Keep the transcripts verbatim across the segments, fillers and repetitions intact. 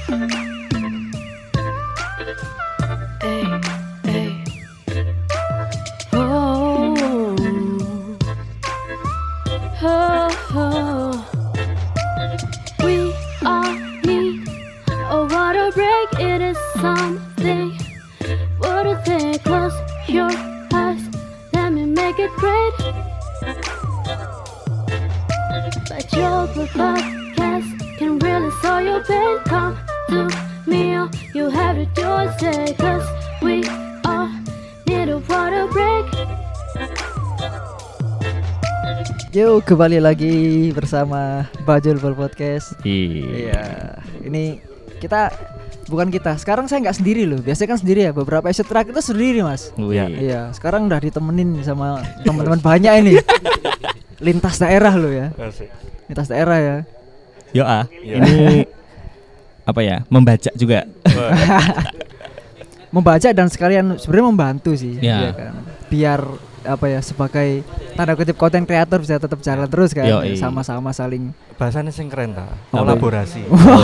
Yo, kembali lagi bersama Bajul Ball Podcast. Iya. Iya. Ini kita bukan kita. Sekarang saya nggak sendiri loh. Biasanya kan sendiri ya. Beberapa episode terakhir itu sendiri, Mas. Iya. Iya. Sekarang udah ditemenin sama teman-teman banyak ini. Lintas daerah loh ya. Lintas daerah ya. Yo ah. Ini apa ya? Membaca juga. Membaca dan sekalian sebenarnya membantu sih. Ya. Iya kan. Biar apa ya, sebagai tanda kutip konten kreator bisa tetap jalan terus kan. Yoi. Sama-sama saling bahasanya sing keren ta. Kolaborasi.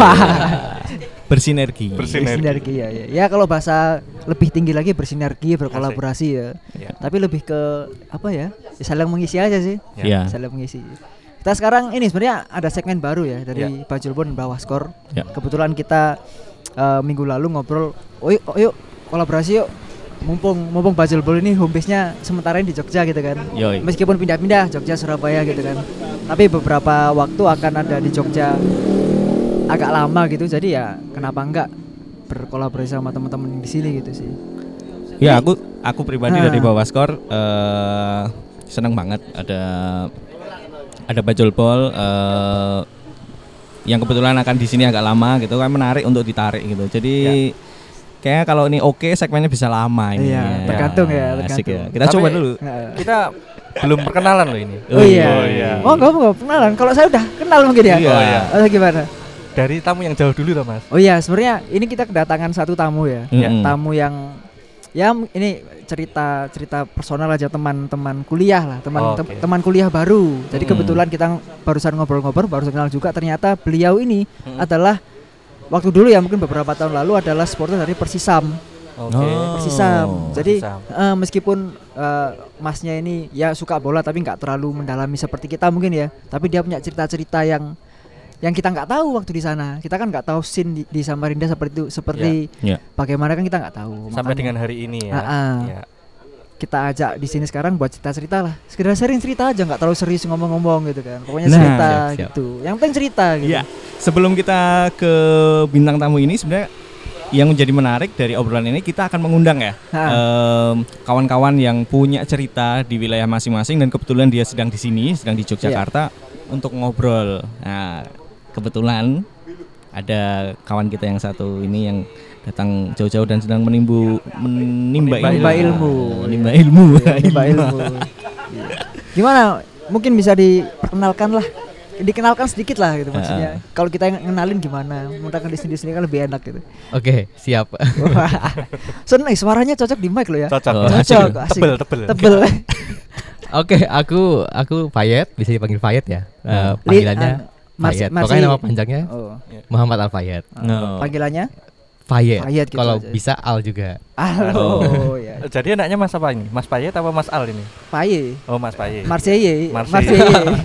Bersinergi. Bersinergi ya, ya. Ya kalau bahasa lebih tinggi lagi bersinergi, berkolaborasi ya. Ya. Tapi lebih ke apa ya? Ya saling mengisi aja sih. Ya. Saling mengisi. Kita sekarang ini sebenarnya ada segmen baru ya dari ya. Bajul Ball Bawah Skor. Ya. Kebetulan kita uh, minggu lalu ngobrol, "Oh yuk, oh, yuk kolaborasi yuk." Mumpung mumpung Bajul Ball ini home base-nya sementara ini di Jogja gitu kan. Yoi. Meskipun pindah-pindah Jogja Surabaya gitu kan. Tapi beberapa waktu akan ada di Jogja agak lama gitu. Jadi ya kenapa enggak berkolaborasi sama teman-teman di sini gitu sih. Ya, aku aku pribadi ha. dari Bawah Skor uh, seneng banget ada ada Bajul Ball uh, yang kebetulan akan di sini agak lama gitu kan, menarik untuk ditarik gitu. Jadi ya. Kayaknya kalau ini oke, segmennya bisa lama ini. Iya, tergantung ya, tergantung. Asik ya. Kita Tapi, coba dulu. Kita belum perkenalan loh ini. Oh, iya. Oh iya. Oh, enggak enggak kenalan. Kalau saya udah kenal mungkin ya. Iya. Oh, iya. Atau gimana? Dari tamu yang jauh dulu loh, Mas. Oh iya, sebenarnya ini kita kedatangan satu tamu ya. Mm-hmm. Tamu yang ya ini cerita cerita personal aja, teman-teman kuliah lah, teman Oh, tem- okay. teman kuliah baru. Jadi Mm. kebetulan kita barusan ngobrol-ngobrol, baru kenal juga, ternyata beliau ini Mm. adalah waktu dulu ya, mungkin beberapa tahun lalu adalah supporter dari Persisam. Oke. Oh. Persisam. Jadi Persisam. uh, meskipun uh, masnya ini ya suka bola tapi nggak terlalu mendalami seperti kita mungkin ya. Tapi dia punya cerita-cerita yang yang kita nggak tahu waktu di sana. Kita kan nggak tahu scene di, di Samarinda seperti itu, seperti Ya. bagaimana kan kita nggak tahu. Sampai Makanya dengan hari ini ya. uh-uh. Ya. kita ajak di sini sekarang buat cerita-cerita lah. Sekedar sering cerita aja, nggak terlalu serius ngomong-ngomong gitu kan. Pokoknya Nah, cerita siap, siap. gitu. Yang penting cerita gitu. Iya. Sebelum kita ke bintang tamu ini, sebenarnya yang menjadi menarik dari obrolan ini, kita akan mengundang ya um, kawan-kawan yang punya cerita di wilayah masing-masing, dan kebetulan dia sedang di sini, sedang di Yogyakarta yeah. untuk ngobrol. Nah, kebetulan ada kawan kita yang satu ini yang datang jauh-jauh dan sedang menimbu menimba, menimba ilmu, menimba ilmu, menimba ilmu. Gimana? Mungkin bisa diperkenalkan lah. Dikenalkan sedikit lah gitu maksudnya. Uh. Kalau kita ngenalin gimana? Mengenalkan di sini-sini kan lebih enak gitu. Oke, siap. Seneng, suaranya cocok di mic lo ya. Cocok. Oh, cocok. Asik. Tebel, tebel. Tebel. Oke, aku aku Fayet, bisa dipanggil Fayet ya. Uh, Li- panggilannya uh, Mas- Fayet. Mas- Pokoknya nama panjangnya Oh. Muhammad Al Fayet. No. Panggilannya Fayet. Fayet gitu Kalau aja. bisa Al juga. Al. Oh, ya. Jadi anaknya Mas apa ini? Mas Payet apa Mas Al ini? Paye. Oh, Mas Payet. Marseille. Marseille. Marseille.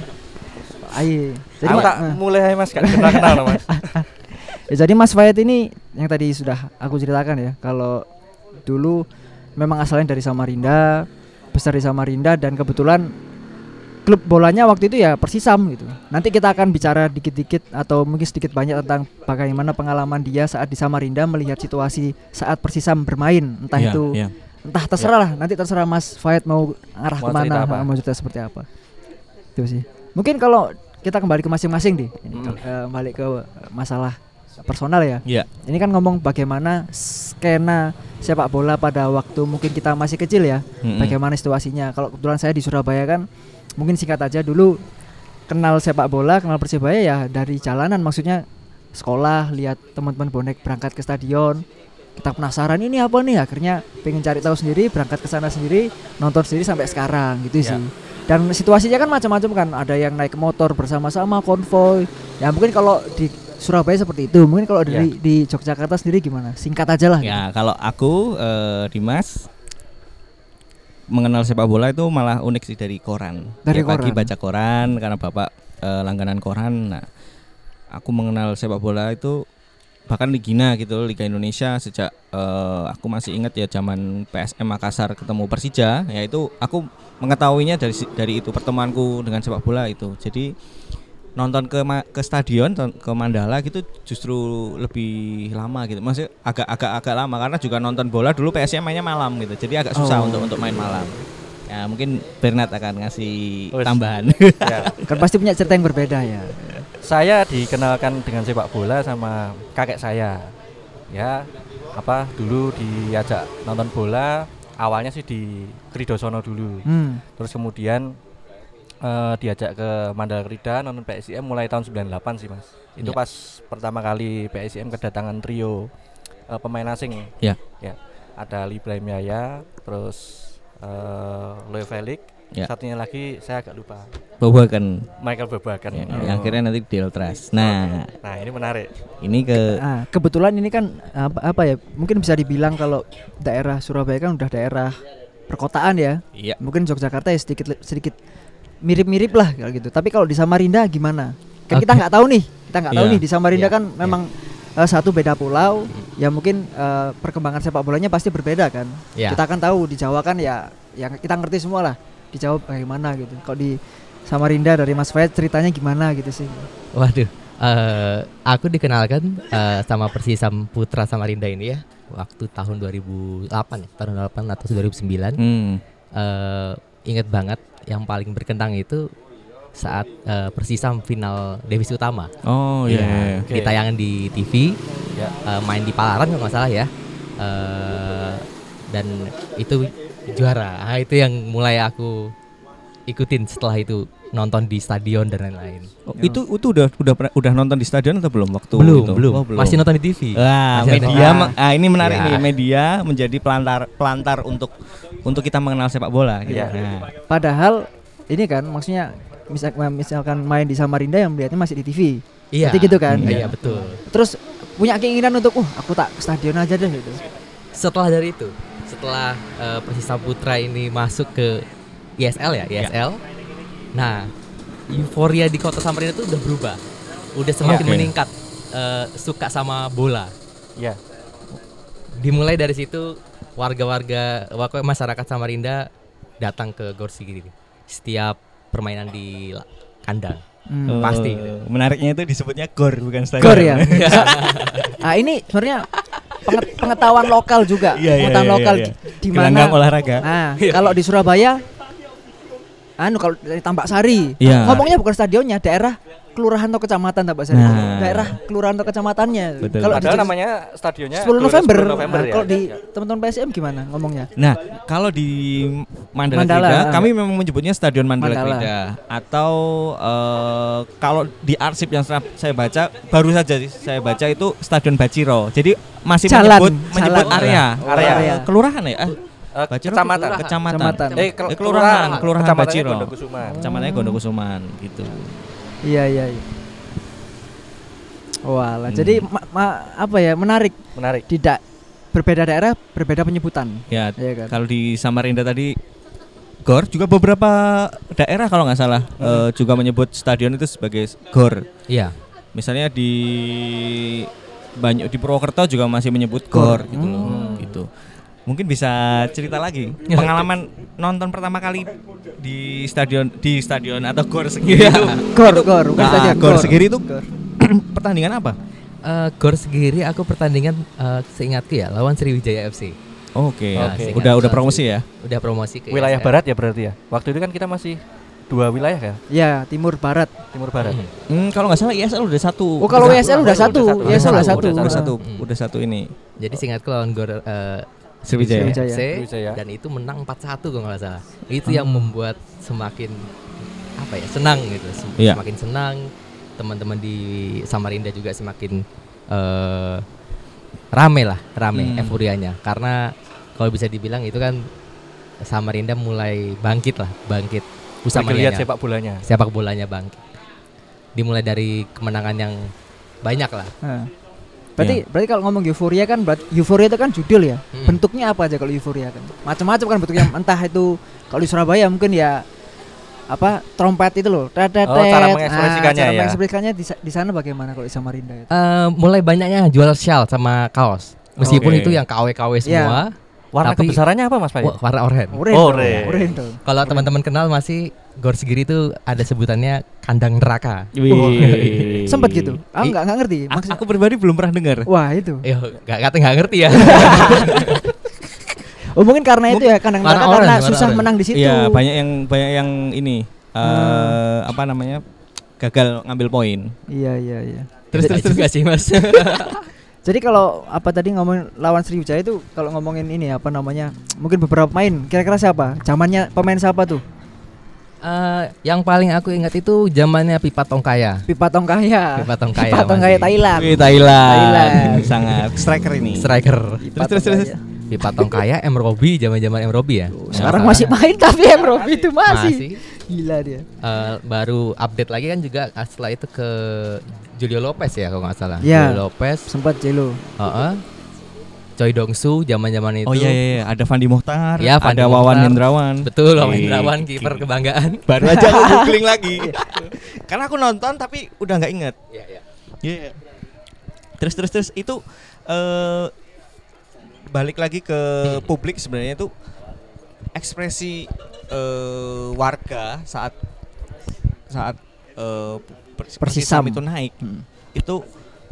Aye. Jadi Aku ma- tak uh. mulai aja Mas, gak kenal-kenal loh, Mas. Ya, jadi Mas Fayet ini yang tadi sudah aku ceritakan ya, kalau dulu memang asalnya dari Samarinda, besar di Samarinda, dan kebetulan klub bolanya waktu itu ya Persisam gitu. Nanti kita akan bicara dikit-dikit atau mungkin sedikit banyak tentang bagaimana pengalaman dia saat di Samarinda melihat situasi saat Persisam bermain, entah Yeah, itu yeah. entah terserah lah, nanti terserah Mas Fayet mau arah Mau kemana, cerita apa? mau cerita seperti apa. Itu sih. Mungkin kalau kita kembali ke masing-masing deh, Hmm. uh, balik ke masalah personal ya. Iya. Ini kan ngomong bagaimana skena sepak bola pada waktu mungkin kita masih kecil ya. Mm-mm. Bagaimana situasinya. Kalau kebetulan saya di Surabaya kan, mungkin singkat aja dulu kenal sepak bola, kenal Persibaya ya dari jalanan, maksudnya sekolah, lihat teman-teman bonek berangkat ke stadion. Kita penasaran ini apa nih, akhirnya pengen cari tahu sendiri, berangkat ke sana sendiri, nonton sendiri sampai sekarang gitu Ya. sih. Dan situasinya kan macam-macam kan, ada yang naik motor bersama-sama konvoy. Ya mungkin kalau di Surabaya seperti itu. Mungkin kalau dari Ya. di Yogyakarta sendiri gimana? Singkat aja lah. Ya, kalau aku eh, Dimas mengenal sepak bola itu malah unik sih dari koran. Dari Tiap pagi koran. baca koran karena bapak eh, langganan koran. Nah, aku mengenal sepak bola itu bahkan Ligina gitu, Liga Indonesia sejak eh, aku masih ingat ya zaman P S M Makassar ketemu Persija, ya itu aku mengetahuinya dari si- dari itu pertemuanku dengan sepak bola itu. Jadi nonton ke ma- ke stadion ton- ke Mandala gitu justru lebih lama gitu. Maksudnya agak agak agak lama karena juga nonton bola dulu P S M mainnya malam gitu. Jadi agak susah Oh. untuk untuk main malam. Ya mungkin Bernard akan ngasih Wes. tambahan. Ya. Kan pasti punya cerita yang berbeda ya. Saya dikenalkan dengan sepak bola sama kakek saya. Ya, apa dulu diajak nonton bola, awalnya sih di Kridosono dulu. Hmm. Terus kemudian eh, diajak ke Mandala Krida nonton P S I M mulai tahun sembilan puluh delapan sih, Mas. Itu Ya. pas pertama kali P S I M kedatangan trio eh, pemain asing. Ya. Ya. Ada Ali Ibrahim Yahya, terus eh Leo Felix, Ya. satunya lagi saya agak lupa. Bahwa kan Michael Babakan. ya, Oh. yang akhirnya nanti di Ultras. Nah, Nah, ini menarik. ini ke Ah, kebetulan ini kan apa, apa ya? Mungkin bisa dibilang kalau daerah Surabaya kan udah daerah perkotaan ya. iya. Mungkin Yogyakarta ya sedikit sedikit mirip-mirip lah kalau gitu. Tapi kalau di Samarinda gimana? Kan kita Oke. nggak tahu nih. Kita nggak tahu Iya. nih di Samarinda Iya. kan memang eh, satu beda pulau. Ya mungkin eh, perkembangan sepak bolanya pasti berbeda kan. Iya. Kita kan tahu di Jawa kan ya yang kita ngerti semua lah. Di Jawa bagaimana gitu. Kalau di Samarinda dari Mas Fayed ceritanya gimana gitu sih. Waduh, eh, aku dikenalkan eh, sama Persisam Putra Samarinda ini ya waktu tahun dua ribu delapan ya, tahun dua ribu delapan atau dua ribu sembilan. Hmm. Eh, ingat banget yang paling berkentang itu saat eh, Persisam final divisi utama. Oh iya. Ya, iya. Oke. ditayangan di T V, Ya. eh, main di Palaran kalau nggak salah ya. Eh, dan itu juara. Ah, itu yang mulai aku ikutin setelah itu nonton di stadion dan lain-lain. Oh, itu itu udah udah pernah- udah nonton di stadion atau belum waktu belum, itu? belum, Oh, belum. masih nonton di T V. Wah, Masih media nonton. me- ah, ini menarik Ya. nih, media menjadi pelantar pelantar untuk untuk kita mengenal sepak bola gitu. Iya. Nah, Padahal ini kan maksudnya misal, misalkan main di Samarinda yang melihatnya masih di T V. Iya, Berarti gitu kan? Iya, betul. Terus punya keinginan untuk, uh aku tak ke stadion aja deh gitu. Setelah dari itu, setelah eh, Persisam Putra ini masuk ke I S L ya, I S L. Nah, euforia di kota Samarinda itu udah berubah. Udah semakin Oke. meningkat eh, suka sama bola. Ya. Dimulai dari situ warga-warga warga masyarakat Samarinda datang ke Gor Sigiri setiap permainan di la- kandang. Hmm. eh, Pasti. menariknya itu disebutnya gor bukan stadion. Gor ya. Nah ini sebenarnya penget- pengetahuan lokal juga, Iya, iya, pengetahuan iya, lokal iya. di- di mana. Gelanggang olahraga. Nah kalau di Surabaya, anu kalau dari Tambak Sari, Iya. ngomongnya bukan stadionnya, daerah kelurahan atau kecamatan Tambak Sari, Nah. daerah kelurahan atau kecamatannya. Betul. Kalau di Padahal Jog- namanya stadionnya sepuluh Gelora November, sepuluh November Nah, ya. kalau di Ya. teman-teman P S M gimana ngomongnya? Nah, kalau di Mandala, Mandala. Krida, kami memang menyebutnya Stadion Mandala, Mandala. Krida. Atau eh, kalau di arsip yang saya saya baca, baru saja sih saya baca itu Stadion Baciro. Jadi masih Jalan, menyebut jalan. menyebut area, Oh, area. Eh, kelurahan ya? Eh, Eh, Baciro kecamatan. ke- kecamatan. Kecamatan. Eh, kel- Eh, kelurahan, kelurahan Kecamatannya Baciro. Gondokusuman. Kecamatannya Gondokusuman gitu. Iya iya. iya. Walah, Hmm. jadi ma- ma- apa ya menarik, Menarik. tidak berbeda daerah berbeda penyebutan. Ya, Iya kan? kalau di Samarinda tadi Gor juga beberapa daerah kalau nggak salah eh, juga menyebut stadion itu sebagai Gor. Iya. Misalnya di banyak di Purwokerto juga masih menyebut Gor gitu loh, Hmm. gitu. Mungkin bisa cerita lagi pengalaman nonton pertama kali di stadion di stadion atau Gor Segiri itu. Gor, gor, bukan Nah, stadion. Gor Segiri itu Gor. pertandingan apa? Eh, Gor Segiri aku pertandingan eh, seingatku ya lawan Sriwijaya F C. Oke, Oke. udah udah promosi ya. Udah promosi ke Wilayah I S L. barat ya berarti ya. Waktu itu kan kita masih dua wilayah kan? Ya, timur barat. Timur barat. Hmm. Hmm, kalau nggak salah I S L udah satu. Oh, kalau Udah W S L satu, udah udah satu, satu. W S L udah satu. Udah, udah Ah. satu, Hmm. udah satu ini. Jadi seingatku lawan Gor eh, Sriwijaya. Sriwijaya. F C Sriwijaya. dan itu menang empat satu kalau nggak salah. Itu yang membuat semakin apa ya senang gitu, sem- Iya. semakin senang. Teman-teman di Samarinda juga semakin eh, rame lah, rame Hmm. euforianya. Karena kalau bisa dibilang itu kan Samarinda mulai bangkit lah, bangkit Bisa lihat Usamarianya. sepak bolanya. Sepak bolanya bangkit. Dimulai dari kemenangan yang banyak lah. Nah. Berarti berarti kalau ngomong euforia kan berarti euforia itu kan judul ya. Hmm. Bentuknya apa aja kalau euforia kan? Macam-macam kan bentuknya. Entah itu kalau di Surabaya mungkin ya apa trompet itu loh. Tetet. Oh, cara mengekspresikannya ah, cara ya. mengekspresikannya di, di sana bagaimana kalau di Samarinda itu? Uh, mulai banyaknya jual shawl sama kaos. Meskipun Oke. itu yang K W K W semua. Warna Tapi- kebesarannya apa Mas Pak? wa- warna oranye. Oren. Oh, dong, oren. oren tuh. Kalau teman-teman kenal masih Gor Segiri itu ada sebutannya kandang neraka. Wih. Sempet gitu. Ah I- enggak enggak ngerti. Aku, Maksud aku pribadi belum pernah dengar. wah itu. Eh, nggak kata nggak ngerti ya. Oh mungkin karena itu ya kandang Warna neraka oren, karena warna susah oren. menang di situ. Iya, banyak yang banyak yang ini eh apa namanya? Gagal ngambil poin. Iya iya iya. Terus terus juga sih mas. Jadi kalau apa tadi ngomongin lawan Sriwijaya itu kalau ngomongin ini apa namanya? Mungkin beberapa pemain kira-kira siapa? Zamannya pemain siapa tuh? Eh, yang paling aku ingat itu zamannya Pipa Tongkaya. Pipa Tongkaya. Pipa Tongkaya. Pipa Tongkaya masih. Thailand. Wih, Thailand. Thailand. Sangat striker ini. Striker. Pipa Terus, terus, Tongkaya. Pipa Tongkaya, M Robi, zaman-zaman M Robi ya. Sekarang Nggak masih salah. main tapi M Robi itu masih. Masih. Gila dia. Eh, baru update lagi kan juga ah, setelah itu ke Julio Lopez ya kalau nggak salah. Iya. Julio Lopez. Sempat Jelo. Heeh. Choi Dongsu zaman-zaman itu. Oh iya, iya, iya. Ada Fandi Mohtar, Ya, Fandi ada Wawan Mohtar. Hendrawan. Betul, Wawan Wih, Hendrawan kiper gini. kebanggaan. Baru aja aku googling lagi. Karena aku nonton tapi udah nggak inget. Iya, iya. Iya. Terus terus terus itu eh balik lagi ke publik sebenarnya itu ekspresi eh, warga saat saat eh, Pers- Persisam. Persisam itu naik. Hmm. Itu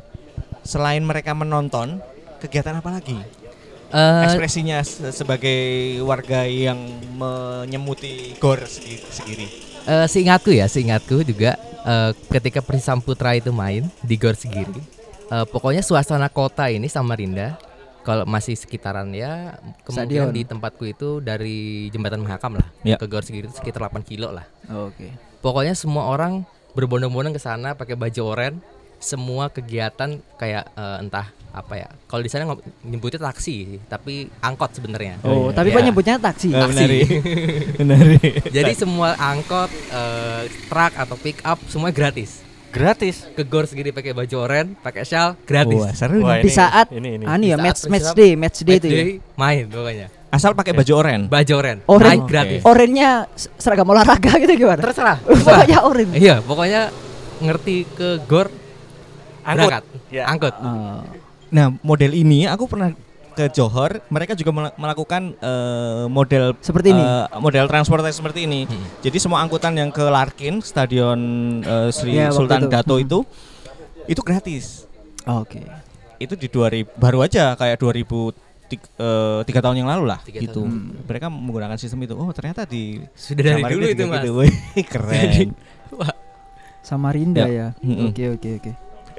selain mereka menonton, kegiatan apa lagi? Eh, Ekspresinya se- sebagai warga yang menyemuti gor segi- segiri. Eh, seingatku ya, seingatku juga eh, ketika Persisam Putra itu main di Gor Segiri, eh, pokoknya suasana kota ini Samarinda, kalau masih sekitaran ya kemungkinan Stadion. di tempatku itu dari Jembatan Mahakam lah Ya. ke Gor Segiri itu sekitar delapan kilo lah. Oke. Pokoknya semua orang berbondong-bondong ke sana pakai baju oranye, semua kegiatan kayak eh, entah apa ya. Kalau di sana ngom- nyebutnya taksi, tapi angkot sebenarnya. Oh, iya. tapi Iya. kok nyebutnya taksi? Eh, Taksi. Benari. Benari. Jadi semua angkot, eh, truk atau pick up semua gratis. Gratis. Ke Gor Segiri pakai baju oranye, pakai shawl, gratis. Wah, seru. Wah, nih. Di saat ini ini. Anu ya Di saat match match Persisam- day, match day Match itu ya. day, main pokoknya. Asal pakai baju oranye. Baju oranye, Oranye. naik Oke. gratis. Orennya s- seragam olahraga gitu gimana? Terserah. Pokoknya oren. Iya, pokoknya ngerti ke Gor Angkut. berangkat. Ya. Angkut. Oh. Nah, model ini aku pernah ke Johor, mereka juga mel- melakukan eh, model Seperti ini? eh, model transportasi seperti ini. Hmm. Jadi semua angkutan yang ke Larkin, Stadion eh, Sri Ya, waktu Sultan itu. Dato Hmm. itu itu gratis. Oke. Itu di dua ribu baru aja kayak dua ribu tiga tahun yang lalu lah Tiga gitu. tahun. Mereka menggunakan sistem itu. Oh, ternyata di Sudah dari Samarinda dulu juga itu, Mas. gitu. Wih, keren. Wah, Samarinda Ya. ya. Mm-mm. Oke oke oke.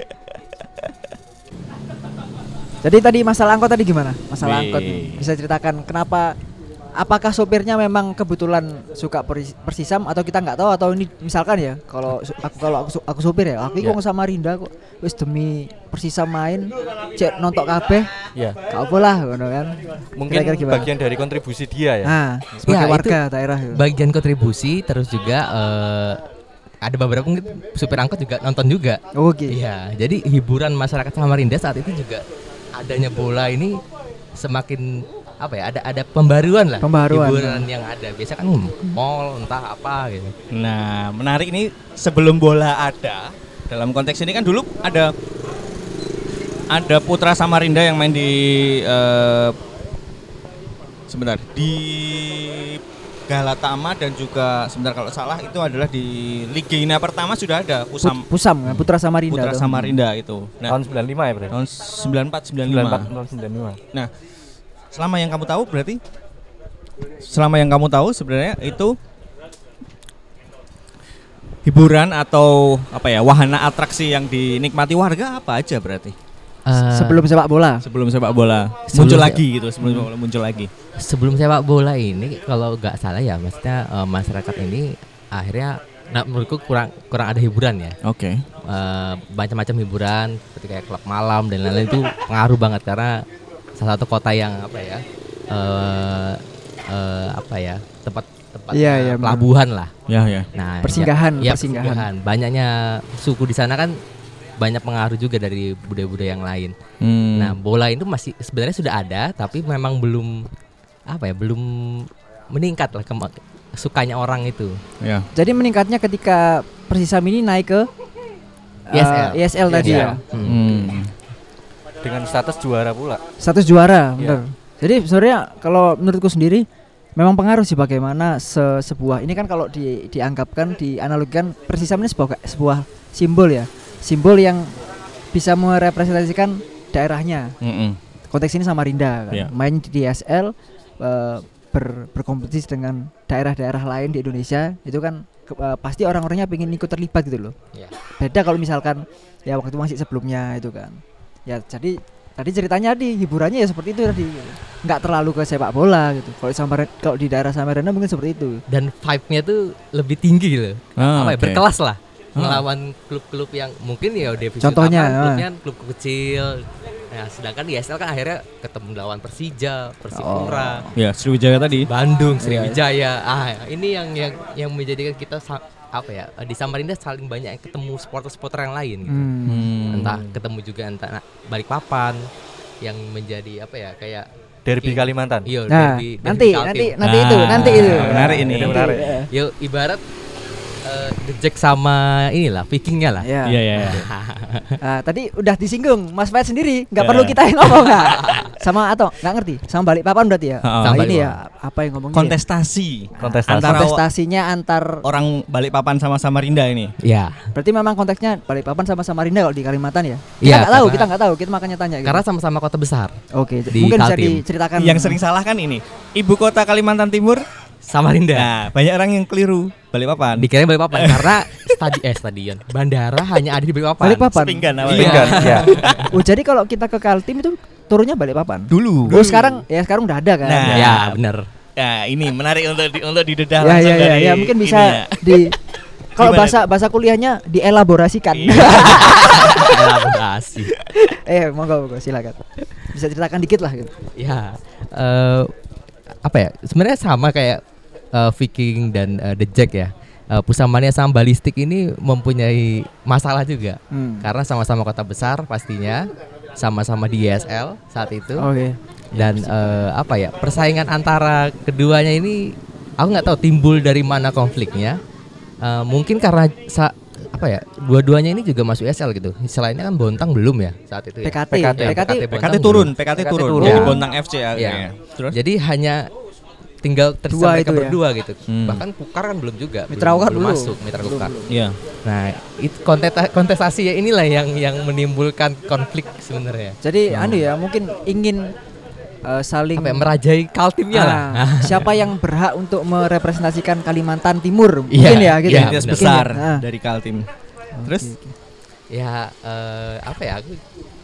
Jadi tadi masalah angkot tadi gimana? Masalah Wih. angkot bisa ceritakan kenapa? Apakah sopirnya memang kebetulan suka Persi- Persisam atau kita nggak tahu atau ini misalkan ya kalau su- aku kalau aku, su- aku sopir ya aku Ya. kok Samarinda kok wis demi Persisam main cek nonton kabeh Ya. gak apa lah ngono kan. Mungkin Kira-kira gimana? bagian dari kontribusi dia ya. Nah, sebagai Ya, warga daerah ya. bagian kontribusi terus juga eh, ada beberapa mungkin supir angkot juga nonton juga. Oke. Iya, jadi hiburan masyarakat Samarinda saat itu juga adanya bola ini semakin apa ya? Ada ada pembaruan lah. Pembaruan. Hiburan yang ada. Biasa kan mall entah apa gitu. Nah, menarik ini sebelum bola ada dalam konteks ini kan dulu ada ada Putra Samarinda yang main di eh, sebentar di Galatama dan juga sebentar kalau salah itu adalah di Liga Ina pertama sudah ada Pusam Put- Pusam kan Putra Samarinda. Putra tuh. Samarinda itu. Nah, Tahun sembilan puluh lima ya, Bro. tahun sembilan puluh empat sembilan puluh sembilan lima. puluh empat tahun sembilan puluh lima. Nah, selama yang kamu tahu berarti selama yang kamu tahu sebenarnya itu hiburan atau apa ya wahana atraksi yang dinikmati warga apa aja berarti Eh, Sebelum sepak bola. sebelum sepak bola Sebelum muncul se- lagi gitu sebelum sepak bola muncul lagi. sebelum sepak bola ini kalau nggak salah ya maksudnya eh, masyarakat ini akhirnya nah, menurutku kurang kurang ada hiburan ya. Oke. Eh, macam-macam hiburan seperti kayak klub malam dan lain-lain itu pengaruh banget karena salah satu kota yang apa ya eh eh, apa ya tempat tempat Iya, iya, benar. pelabuhan lah. Ya ya. Nah, Persinggahan, ya, ya, persinggahan. Banyaknya suku di sana kan banyak pengaruh juga dari budaya-budaya yang lain. Hmm. Nah, bola itu masih sebenarnya sudah ada, tapi memang belum apa ya, belum meningkat lah kema- sukanya orang itu. Ya. Jadi meningkatnya ketika Persisam ini naik ke I S L. uh, I S L tadi I S L. ya. Hmm. Hmm. Dengan status juara pula. Status juara, Iya. benar. Jadi sebenarnya kalau menurutku sendiri memang pengaruh sih bagaimana se- sebuah ini kan kalau di dianggapkan dianalogikan Persisam ini sebuah sebuah simbol ya. Simbol yang bisa merepresentasikan daerahnya. Mm-mm. Konteks ini Samarinda kan. Iya. Main di I S L uh, ber, berkompetisi dengan daerah-daerah lain di Indonesia itu kan ke, uh, pasti orang-orangnya pengen ikut terlibat gitu loh. Iya. Beda kalau misalkan ya waktu masih sebelumnya itu kan. Ya jadi tadi ceritanya di hiburannya ya seperti itu tadi. Nggak terlalu ke sepak bola gitu. Kalau Samar kalau di daerah Samarinda mungkin seperti itu. Dan vibe-nya tuh lebih tinggi loh. Ah, apa ya, oke. berkelas lah. Ah. Ngelawan klub-klub yang mungkin ya divisi Contohnya, utama, ah. klubnya klub kecil. Nah, sedangkan di I S L kan akhirnya ketemu lawan Persija, Persipura, Ya, Sriwijaya tadi. Bandung, Iya, Sriwijaya. Ah, ini yang yang yang menjadikan kita sa- apa ya, di Samarinda saling banyak ketemu supporter-supporter yang lain gitu. Hmm. Hmm. Entah ketemu juga entah nah, Balikpapan yang menjadi apa ya, kayak Derby Iya. Kalimantan. Iya, Nah, derby- derby nanti Kaltim. nanti nanti itu, Ah, nanti itu. menarik ini. Nanti, Menarik. ya. Yuk ibarat eh, The Jack sama inilah Vikingnya lah. Ya. Iya, iya, iya. Ah, tadi udah disinggung Mas Fahad sendiri, nggak Ya. perlu kita yang ngomong nggak? Sama atau nggak ngerti? Sama Balikpapan berarti ya? Ha-ha. Nah, Sama ini Balikpapan. ya apa yang ngomongnya? Kontestasi. Kontestasi. Antara Kontestasinya antar orang Balikpapan sama Samarinda ini. Ya, berarti memang konteksnya Balikpapan sama Samarinda kalau di Kalimantan ya? Kita Iya, nggak tahu, karena- kita nggak tahu, kita makanya tanya. Gitu. karena sama-sama kota besar. Oke, di mungkin bisa Kaltim. diceritakan. Yang sering salah kan ini. Ibu kota Kalimantan Timur. Samarinda. Nah, banyak orang yang keliru. Balikpapan. Dikirain Balikpapan karena stadi eh stadion. Bandara hanya ada di Balikpapan. Balikpapan. Sepinggan awalnya. Sepinggan, ya. Oh, jadi kalau kita ke Kaltim itu turunnya Balikpapan. Dulu. Oh, sekarang ya sekarang udah ada kan? Nah. Ya, benar. Nah, ini menarik untuk di, untuk didedah ya, langsung ya, ya, dari ya, mungkin bisa ini ya. di kalau Gimana bahasa bahasa kuliahnya dielaborasikan. Iya. Elaborasi. eh, monggo monggo silakan. Bisa ceritakan dikit lah gitu. Ya, eh, apa ya? Sebenarnya sama kayak eh, Viking dan eh, The Jack ya. Eh, Pusamania sama Balistik ini mempunyai masalah juga. Hmm. Karena sama-sama kota besar pastinya, sama-sama di I S L saat itu. Oke. Dan eh, apa ya, persaingan antara keduanya ini aku nggak tahu timbul dari mana konfliknya. Eh, mungkin karena sa- apa ya, dua-duanya ini juga masuk I S L gitu. Selainnya kan Bontang belum ya saat itu ya. P K T, P K T. P K T, P K T Bontang turun, belum. P K T P K T turun. turun. Jadi Ya. Bontang F C Ya. akhirnya. Terus? Jadi hanya tinggal Dua tersisa mereka itu ya? berdua gitu. Hmm. Bahkan Kukar kan belum juga. Mitra belum, Kukar belum belum. masuk Mitra Belum, Kukar. belum. Iya. Nah, itu kontesta- kontestasi ya inilah yang yang menimbulkan konflik sebenarnya. Jadi anu ya, mungkin ingin uh, saling Apa ya, merajai Kaltimnya lah. Ah, siapa yang berhak untuk merepresentasikan Kalimantan Timur? Iya, Mungkin ya gitu. iya, ya. Identitas benar. besar Mungkin ya. Ah. dari Kaltim. Terus? Oke, oke. Ya eh, apa ya, aku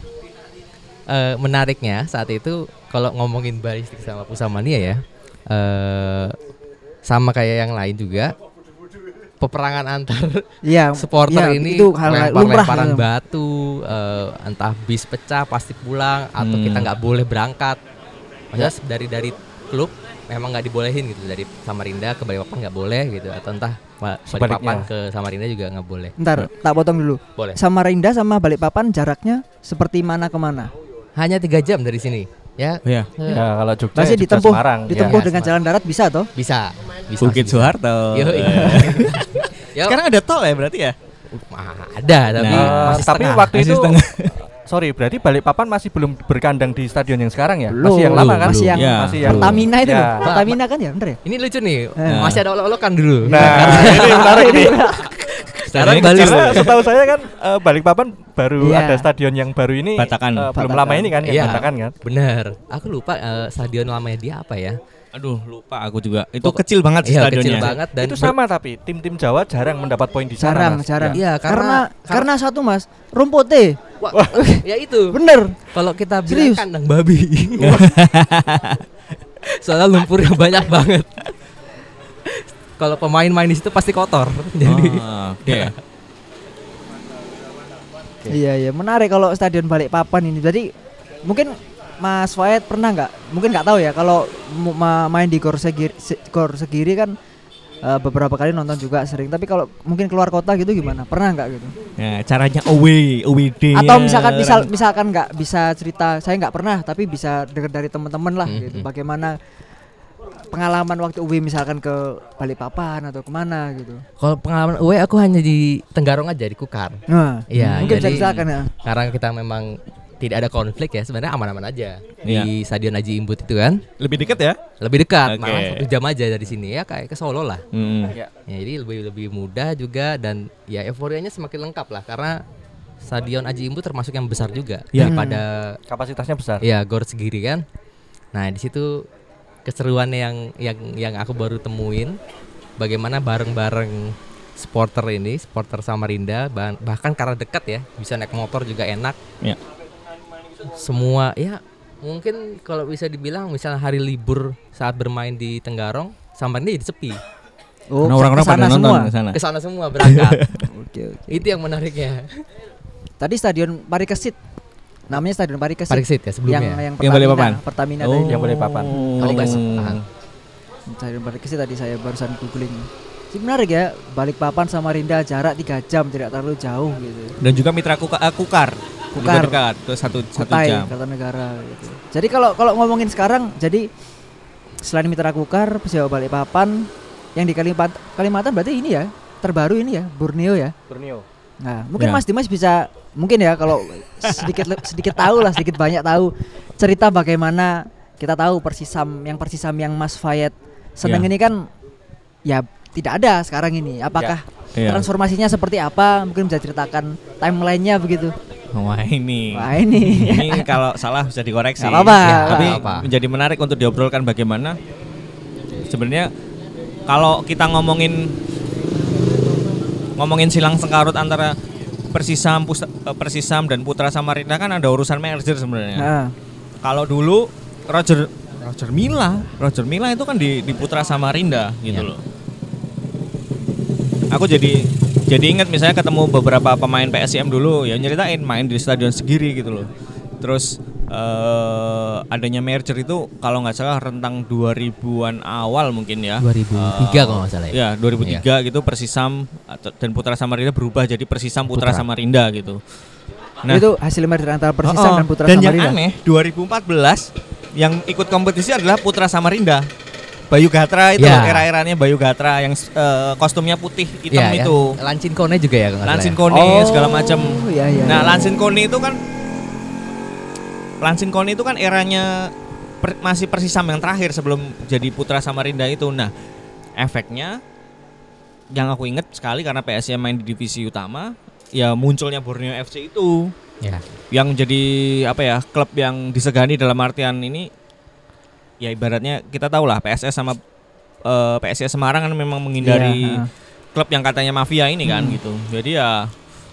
eh, menariknya saat itu kalau ngomongin Balistik sama Pusamania ya, eh, sama kayak yang lain juga, peperangan antar Iya, supporter iya, ini itu hal lumrah lempar-lemparan gitu. batu, eh, entah bis pecah pasti pulang atau Hmm. kita nggak boleh berangkat. Maksudnya dari dari klub memang nggak dibolehin gitu, dari Samarinda ke Balikpapan nggak boleh gitu, atau entah Ba- Sebaliknya. Balikpapan ke Samarinda juga nggak boleh. Ntar tak potong dulu. Boleh. Samarinda sama Balikpapan jaraknya seperti mana ke mana? Hanya tiga jam dari sini, ya. Iya. Eh, Ya, kalau Jogja, Masih ya Jogja ditempuh, Semarang. ditempuh Ya, dengan Semarang. jalan darat bisa toh? Bisa, bisa. Bukit bisa. Soeharto. Yo, iya. Yo, Sekarang ada tol ya berarti ya? ah, ada tapi Nah, Eh, masih tapi setengah. waktu Masih itu setengah. sorry, berarti Balikpapan masih belum berkandang di stadion yang sekarang ya? Belum, Masih yang lama kan? Masih yang Ya, masih yang Pertamina itu Ya. loh. Pertamina kan ya, bener ya? Ini lucu nih, Eh. masih ada olok-olokan dulu. Nah, ini menarik nih. Sekarang Ini balik. kecil. Karena setahu saya kan eh, Balikpapan baru Iya. ada stadion yang baru ini Batakan. eh, belum Batakan. lama ini kan yang Iya, Batakan kan? bener. Aku lupa eh, stadion lamanya dia apa ya? Aduh, lupa aku juga. Itu Pokok- kecil banget sih Iya, stadionnya. kecil banget dan Itu ber- sama tapi tim-tim Jawa jarang mendapat poin di sana. Jarang, Mas. jarang. Ya. Iya, karena karena- karena satu Mas, rumputnya. Wah, ya itu. Bener. Kalau kita Serius? bilang kandang babi. Soalnya lumpurnya banyak banget. Kalau pemain main di situ pasti kotor. Jadi Ah, oke. Iya iya, menarik kalau stadion Balikpapan ini. Jadi mungkin Mas Fahad pernah nggak? Mungkin nggak tahu ya kalau mu- ma- main di Gor Segiri, Se- Gor Segiri kan uh, beberapa kali nonton juga sering. Tapi kalau mungkin keluar kota gitu gimana? Pernah nggak gitu? Ya, caranya away, away day. Atau misalkan misal misalkan nggak bisa cerita, saya nggak pernah, tapi bisa dengar dari teman-teman lah Hmm, gitu. hmm. Bagaimana pengalaman waktu away misalkan ke Balikpapan atau kemana gitu? Kalau pengalaman away aku hanya di Tenggarong aja, di Kukar. Nah, Iya, mungkin bisa jadi- diceritakan ya. Karena kita memang tidak ada konflik ya, sebenarnya aman-aman aja Iya. di Stadion Haji Imbut itu kan. Lebih dekat ya? Lebih dekat, Oke. malah satu jam aja dari sini ya, kayak ke Solo lah. Hmm. Ya. Ya, jadi lebih lebih mudah juga dan ya euforianya semakin lengkap lah karena Stadion Haji Imbut termasuk yang besar juga Ya. daripada Kapasitasnya besar. ya Gor Segiri kan. Nah di situ keseruan yang yang yang aku baru temuin bagaimana bareng-bareng supporter ini, supporter Samarinda bah- bahkan karena dekat ya bisa naik motor juga enak. Ya. Semua ya mungkin kalau bisa dibilang misalnya hari libur saat bermain di Tenggarong Samarinda jadi sepi. Oh, Karena orang-orang pada kesana nonton semua. ke sana. Kesana semua berangkat. Oke, oke. Itu yang menariknya. Tadi Stadion Parikesit. Namanya Stadion Parikesit. Parikesit ya yang sebelumnya. yang Yang Pertamina, Balikpapan? Pertamina Oh. tadi. Yang Balikpapan. Parikesit. Ah. Stadion Parikesit tadi saya barusan googling. Sih menarik ya, Balikpapan Samarinda jarak tiga jam, tidak terlalu jauh gitu. Dan juga mitra kuka, uh, Kukar. Kukar. Juga dekat, ke satu satu Kutai, jam. Kartanegara gitu. Jadi kalau kalau ngomongin sekarang, jadi selain Mitra Kukar, Persiba Balikpapan, yang di Kalimantan, Kalimantan berarti ini ya, terbaru ini ya, Borneo ya. Borneo. Nah, mungkin Ya. Mas Dimas bisa, mungkin ya kalau sedikit le- sedikit tahu lah, sedikit banyak tahu cerita bagaimana kita tahu Persisam, yang Persisam yang Mas Fayet seneng Ya. ini kan, ya tidak ada sekarang ini. Apakah Ya. transformasinya seperti apa? Mungkin bisa ceritakan timelinenya begitu. Wah ini. Wah ini. Ini kalau salah bisa dikoreksi. Nggak apa-apa. Ya, tapi Nggak apa-apa. menjadi menarik untuk diobrolkan bagaimana sebenarnya kalau kita ngomongin ngomongin silang sengkarut antara Persisam, Pus- eh, Persisam dan Putra Samarinda kan ada urusan merger sebenarnya. Nah, Kalau dulu Roger Roger Milla, Roger Milla itu kan di, di Putra Samarinda gitu Ya. loh. Aku jadi jadi ingat misalnya ketemu beberapa pemain P S I M dulu ya nyeritain main di Stadion Segiri gitu loh. Terus eh, adanya merger itu kalau nggak salah rentang dua ribuan awal mungkin ya. dua ribu tiga kalau nggak salah ya. Ya, dua ribu tiga gitu Persisam atau- dan Putra Samarinda berubah jadi Persisam Putra, Putra. Samarinda gitu. itu hasil merger antara Persisam Oh, oh. dan Putra dan Samarinda. yang aneh dua ribu empat belas yang ikut kompetisi adalah Putra Samarinda. Bayu Gatra itu Ya. era-eranya Bayu Gatra yang eh, kostumnya putih hitam Ya, yang itu. Lancin Kone juga ya kalau nggak salah Lansin ya. Kone Oh, segala macam. iya, iya, Nah, iya. Lansin Kone itu kan Lansin Kone itu kan eranya per- masih Persisam yang terakhir sebelum jadi Putra Samarinda itu. Nah, efeknya yang aku inget sekali karena P S I M main di divisi utama, ya munculnya Borneo F C itu Ya. yang jadi apa ya klub yang disegani dalam artian ini ya ibaratnya kita tahu lah P S S sama eh, P S I S Semarang kan memang menghindari Iya, ha. klub yang katanya mafia ini kan gitu. Jadi ya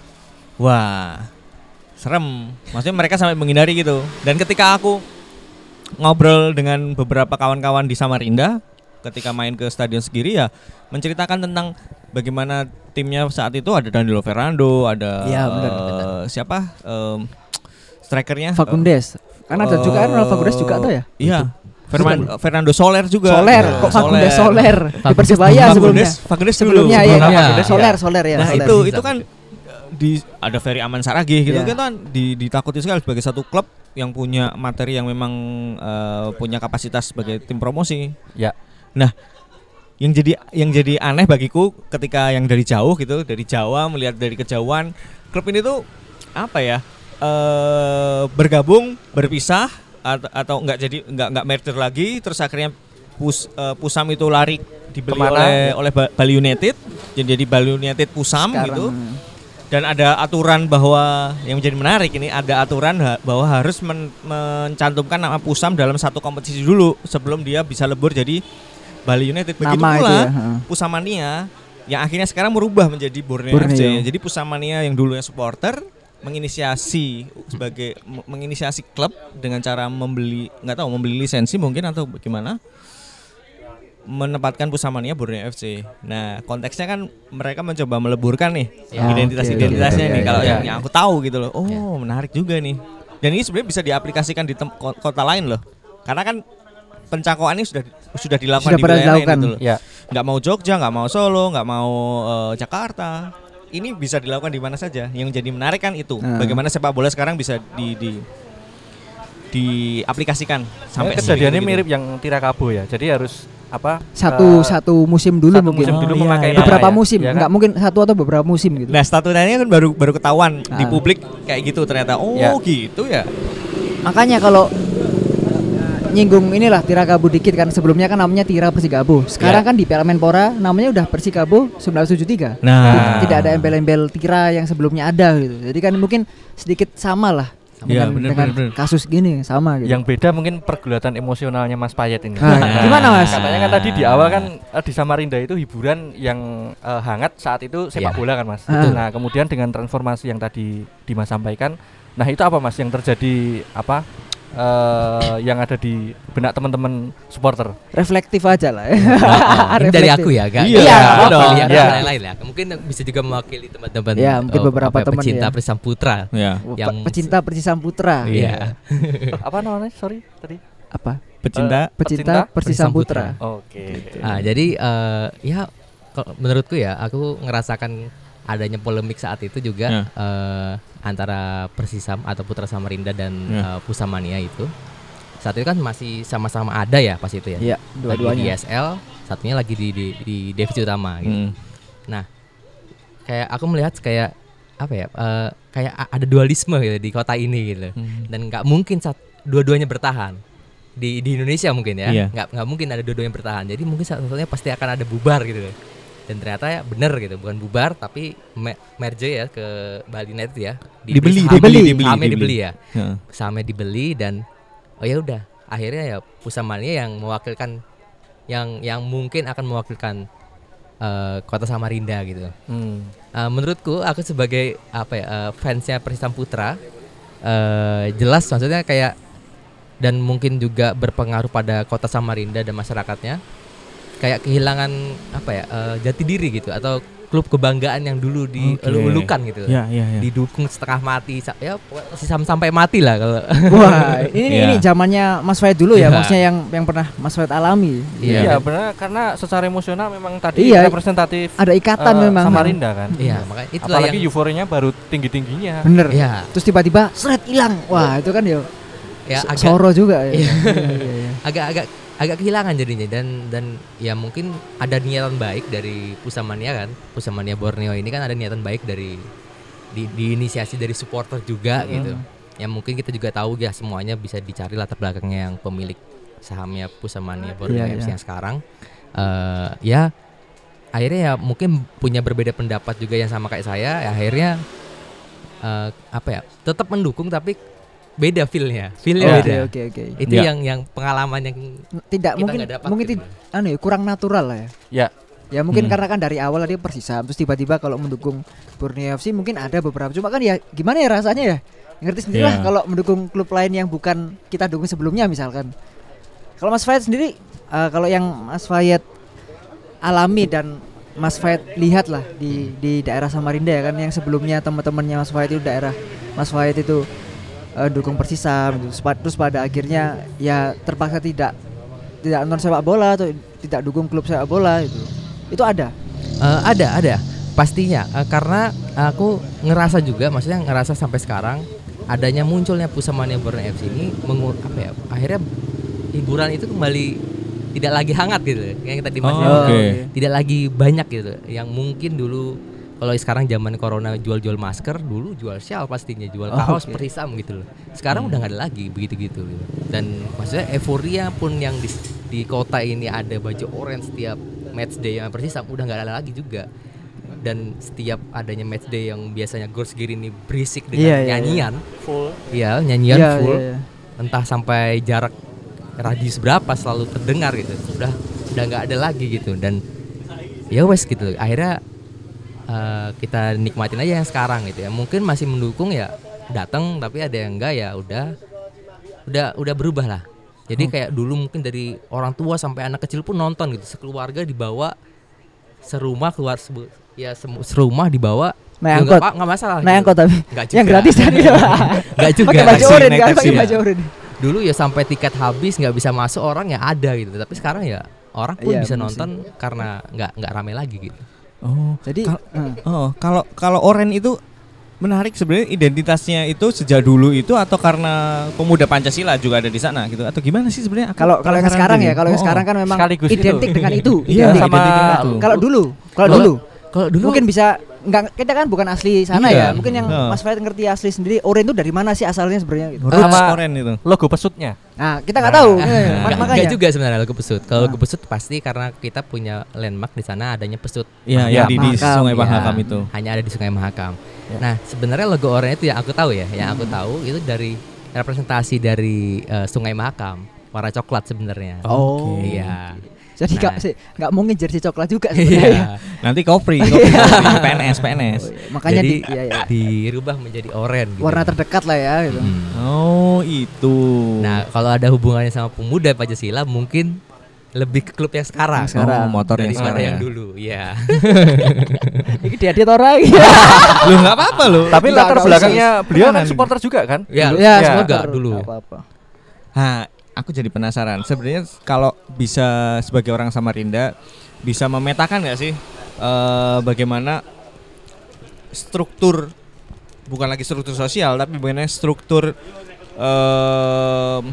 wah serem. Maksudnya mereka sampai menghindari gitu. Dan ketika aku ngobrol dengan beberapa kawan-kawan di Samarinda ketika main ke Stadion Segiri ya menceritakan tentang bagaimana timnya saat itu ada Danilo Ferrando, ada Iya, benar, eh, benar. siapa em, strikernya Fagundes. Kan ada juga kan Ronald Fagundes juga tuh ya? Iya. Ferman- Fernando Soler juga. Soler, Iya, kok Fagundes Soler di Fagundes Persebaya sebelumnya. Fagundes, Fagundes dulu. Sebelumnya ya, Sebelum ya. Fagundes, Soler, ya. Soler ya. Nah Soler. itu itu kan di ada Ferry Aman Saragih gitu Iya. kan di, ditakuti sekali sebagai satu klub yang punya materi yang memang eh, punya kapasitas sebagai tim promosi. Ya. Nah, yang jadi yang jadi aneh bagiku ketika yang dari jauh gitu, dari Jawa melihat dari kejauhan, klub ini tuh apa ya? eh bergabung, berpisah atau, atau enggak jadi enggak enggak merger lagi terus akhirnya Pus, eh, Pusam itu lari dibeli Kemana? oleh oleh Ba- Bali United jadi jadi Bali United Pusam Sekarang, gitu. Dan ada aturan bahwa yang menjadi menarik ini ada aturan ha- bahwa harus men- mencantumkan nama Pusam dalam satu kompetisi dulu sebelum dia bisa lebur jadi Bali United. Begitu Nama itu pula ya, ha. Pusamania yang akhirnya sekarang merubah menjadi Borneo, Borneo. F C. Jadi Pusamania yang dulunya supporter menginisiasi sebagai m- menginisiasi klub dengan cara membeli nggak tahu membeli lisensi mungkin atau bagaimana menempatkan Pusamania Borneo F C. Nah, konteksnya kan mereka mencoba meleburkan nih Ya. identitas-identitasnya Oke, oke, nih oke, kalau oke. yang, yang aku tahu gitu loh. Oh, Ya. menarik juga nih. Dan ini sebenarnya bisa diaplikasikan di tem- ko- kota lain loh. Karena kan pencangkauan ini sudah sudah dilakukan Sudah di pernah wilayah lain dilakukan. gitu loh. Ya. nggak mau Jogja, nggak mau Solo, nggak mau uh, Jakarta. Ini bisa dilakukan di mana saja. Yang jadi menarik kan itu. Nah. Bagaimana sepak bola sekarang bisa di di diaplikasikan sampai kejadiannya segitu. mirip yang Tirakabo ya. Jadi harus apa? Satu uh, satu musim dulu satu mungkin. musim dulu Oh, memakai iya, nama beberapa ya, musim, ya kan? nggak mungkin satu atau beberapa musim gitu. Nah, statutanya kan baru baru ketahuan di Ah. publik kayak gitu ternyata. Oh, Ya. gitu ya. Makanya kalau nyinggung inilah Tirakabo dikit kan, sebelumnya kan namanya Tira Persikabo. Sekarang Ya. kan di Piala Menpora namanya udah Persikabo seribu sembilan ratus tujuh puluh tiga. Nah. Tidak ada embel-embel Tira yang sebelumnya ada gitu. Jadi kan mungkin sedikit sama lah. Ya, dengan, bener, dengan bener, bener. kasus gini sama gitu. Yang beda mungkin pergulatan emosionalnya Mas Payet ini. Nah, gimana, Mas? Katanya kan tadi di awal kan eh, di Samarinda itu hiburan yang eh, hangat saat itu sepak Iya. bola kan Mas. Betul. Nah kemudian dengan transformasi yang tadi Dimas sampaikan, nah itu apa Mas yang terjadi apa eh, yang ada di benak teman-teman supporter? Reflektif aja lah ya. Nah, ini dari aku ya, gak? Iya, Iya, Gak dong. pilihan Iya. yang lain ya. Mungkin bisa juga mewakili teman-teman. Ya, mungkin oh, beberapa apa ya, teman pecinta ya. Persisam Putra. Ya. Yang Pecinta Persisam Putra. Iya. Apa namanya? Sorry tadi. Apa? Pecinta Pecinta Pecinta Persisam Persisam Putra. Oke. Ah, jadi eh, ya kalau menurutku ya, aku ngerasakan adanya polemik saat itu juga Ya. eh, antara Persisam atau Putra Samarinda dan Ya. eh, Pusamania itu. Saat itu kan masih sama-sama ada ya pas itu ya. Iya, Lagi di dua-duanya. S L, satunya lagi di di, di divisi utama gitu. Hmm. Nah, kayak aku melihat kayak apa ya? eh, kayak a- ada dualisme gitu di kota ini gitu. Hmm. Dan nggak mungkin sat, dua-duanya bertahan di di Indonesia mungkin ya. Iya. Nggak nggak mungkin ada dua-duanya bertahan. Jadi mungkin satu-satunya pasti akan ada bubar gitu. Dan ternyata ya bener gitu, bukan bubar tapi me- merge ya ke Bali United ya. Dibeli, sahamnya- dibeli, dibeli, sahamnya dibeli. dibeli ya. Ya. Sahamnya dibeli dan oh ya udah, akhirnya ya Pusamania yang mewakilkan yang yang mungkin akan mewakilkan eh, kota Samarinda gitu. Hmm. Eh, menurutku aku sebagai apa ya eh, fansnya Persisam Putra eh, jelas maksudnya kayak dan mungkin juga berpengaruh pada kota Samarinda dan masyarakatnya kayak kehilangan apa ya eh, jati diri gitu atau klub kebanggaan yang dulu dielulukan gitu. Ya, ya, ya. Didukung setengah mati sa- ya pokoknya sam- sampai mati lah kalau Wah, ini Iya. ini zamannya Mas Fahid dulu ya, Iya. maksudnya yang yang pernah Mas Fahid alami. Iya. Iya benar karena secara emosional memang tadi Iya. representatif Ada ikatan eh, memang. Samarinda kan. iya makanya itulah Apalagi yang euforianya baru tinggi-tingginya. Bener. Iya. Terus tiba-tiba seret hilang. Wah, itu kan ya, ya so- agak soro juga ya. Iya. Iya, iya, iya. agak-agak agak kehilangan jadinya dan dan ya mungkin ada niatan baik dari Pusamania kan Pusamania Borneo ini kan ada niatan baik dari di, diinisiasi dari supporter juga gitu ya mungkin kita juga tahu ya semuanya bisa dicari latar belakangnya yang pemilik sahamnya Pusamania Borneo Iya, F C iya. yang sekarang eh ya akhirnya ya mungkin punya berbeda pendapat juga yang sama kayak saya ya akhirnya eh, apa ya tetap mendukung tapi beda feelnya feelnya Oke, beda oke, oke. itu Ya. yang yang pengalaman yang Tidak kita mungkin nggak dapat mungkin gitu. tid- anu ya, kurang natural lah ya. Ya. Ya mungkin Hmm. karena kan dari awal dia Persisam terus tiba-tiba kalau mendukung Borneo F C mungkin ada beberapa cuma kan ya gimana ya rasanya ya. Ngerti sendiri lah Iya. kalau mendukung klub lain yang bukan kita dukung sebelumnya misalkan. Kalau Mas Fayed sendiri eh, kalau yang Mas Fayed alami dan Mas Fayed lihat lah di di daerah Samarinda ya kan yang sebelumnya teman-temannya Mas Fayed itu daerah Mas Fayed itu eh, dukung Persisam gitu. Sepa- Terus pada akhirnya ya terpaksa tidak tidak nonton sepak bola atau tidak dukung klub sepak bola itu. Itu ada. Eh, ada ada pastinya Eh, karena aku ngerasa juga maksudnya ngerasa sampai sekarang adanya munculnya Pusamania Borneo F C ini mengu- apa ya akhirnya hiburan itu kembali tidak lagi hangat gitu yang tadi Mas Oh, bilang. oke. Tidak lagi banyak gitu yang mungkin dulu kalau sekarang zaman corona jual-jual masker dulu jual shawl pastinya jual Oh, kaos oke. Persisam gitu loh sekarang udah nggak ada lagi begitu-gitu gitu. Dan maksudnya euforia pun yang di, di kota ini ada baju orange setiap match day yang Persisam udah nggak ada lagi juga dan setiap adanya match day yang biasanya Gors Giri ini berisik dengan Iya, iya, nyanyian Full. iya nyanyian Iya, full iya, iya. entah sampai jarak radius berapa selalu terdengar gitu udah udah nggak ada lagi gitu dan ya wes gitu akhirnya eh, kita nikmatin aja yang sekarang gitu ya mungkin masih mendukung ya datang tapi ada yang enggak ya udah udah udah berubah lah jadi kayak dulu mungkin dari orang tua sampai anak kecil pun nonton gitu sekeluarga dibawa serumah keluar sebu- ya semu- serumah dibawa Naik ya angkot. nggak nggak masalah Naik gitu. angkot tapi Nggak yang juga. gratis tadi. Nggak juga Pakai baju taksi oranye naik kan, taksi pakai ya. baju oranye. dulu ya sampai tiket habis nggak bisa masuk orang ya ada gitu tapi sekarang ya orang pun Iya, bisa bener nonton karena nggak nggak rame lagi gitu. Oh, Jadi Kal- eh, oh, kalau kalau Oren itu menarik sebenarnya identitasnya itu sejak dulu itu atau karena pemuda Pancasila juga ada di sana gitu atau gimana sih sebenarnya? Aku kalau kalau yang penasaran sekarang jadi. ya, kalau yang Oh, sekarang kan memang Sekaligus identik itu. dengan itu. Iya, Identik. sama identik dengan itu. Kalau dulu, kalau Kalau- dulu Kalau dulu mungkin bisa nggak, kita kan bukan asli sana Iya. ya. Mungkin yang Nah. Mas Fahid ngerti asli sendiri. Oren itu dari mana sih asalnya sebenarnya gitu. Roots Sama- Oren itu. Logo pesutnya. Nah, kita nggak tahu. Eh, Nah. mak- Nggak- makanya. nggak juga sebenarnya lagu pesut. Kalau Nah. lagu pesut pasti karena kita punya landmark di sana adanya pesut. Iya, Ya, yang di, di Mahakam. Sungai Iya, Mahakam itu. hanya ada di Sungai Mahakam. Ya. Nah, sebenarnya logo Oren itu yang aku tahu ya, yang aku tahu itu dari representasi dari eh, Sungai Mahakam, warna coklat sebenarnya. Oh. Iya. Jadi Nah. nggak sih nggak mungkin jersey coklat juga sebenarnya. Iya. Nanti Kopri, Kopri, Kopri, P N S, P N S. Oh, iya. Makanya Jadi di, iya, iya. dirubah menjadi Oren gitu. warna terdekat lah ya gitu. Hmm. Oh, itu. Nah, kalau ada hubungannya sama pemuda Pancasila mungkin lebih ke klub yang sekarang. Yang sekarang. Oh, motor yang Daripada sekarang yang ya. dulu. Iya. Ini dia dia orang. Lu enggak apa-apa lu. Tapi Nggak, latar nggak belakangnya usah. beliau kan Keren. supporter juga kan? Ya, Ya, Ya. semoga supporter, dulu. nggak apa-apa. Nah, aku jadi penasaran. Sebenarnya kalau bisa sebagai orang Samarinda bisa memetakan nggak sih eh, bagaimana struktur, bukan lagi struktur sosial tapi bagaimana struktur eh,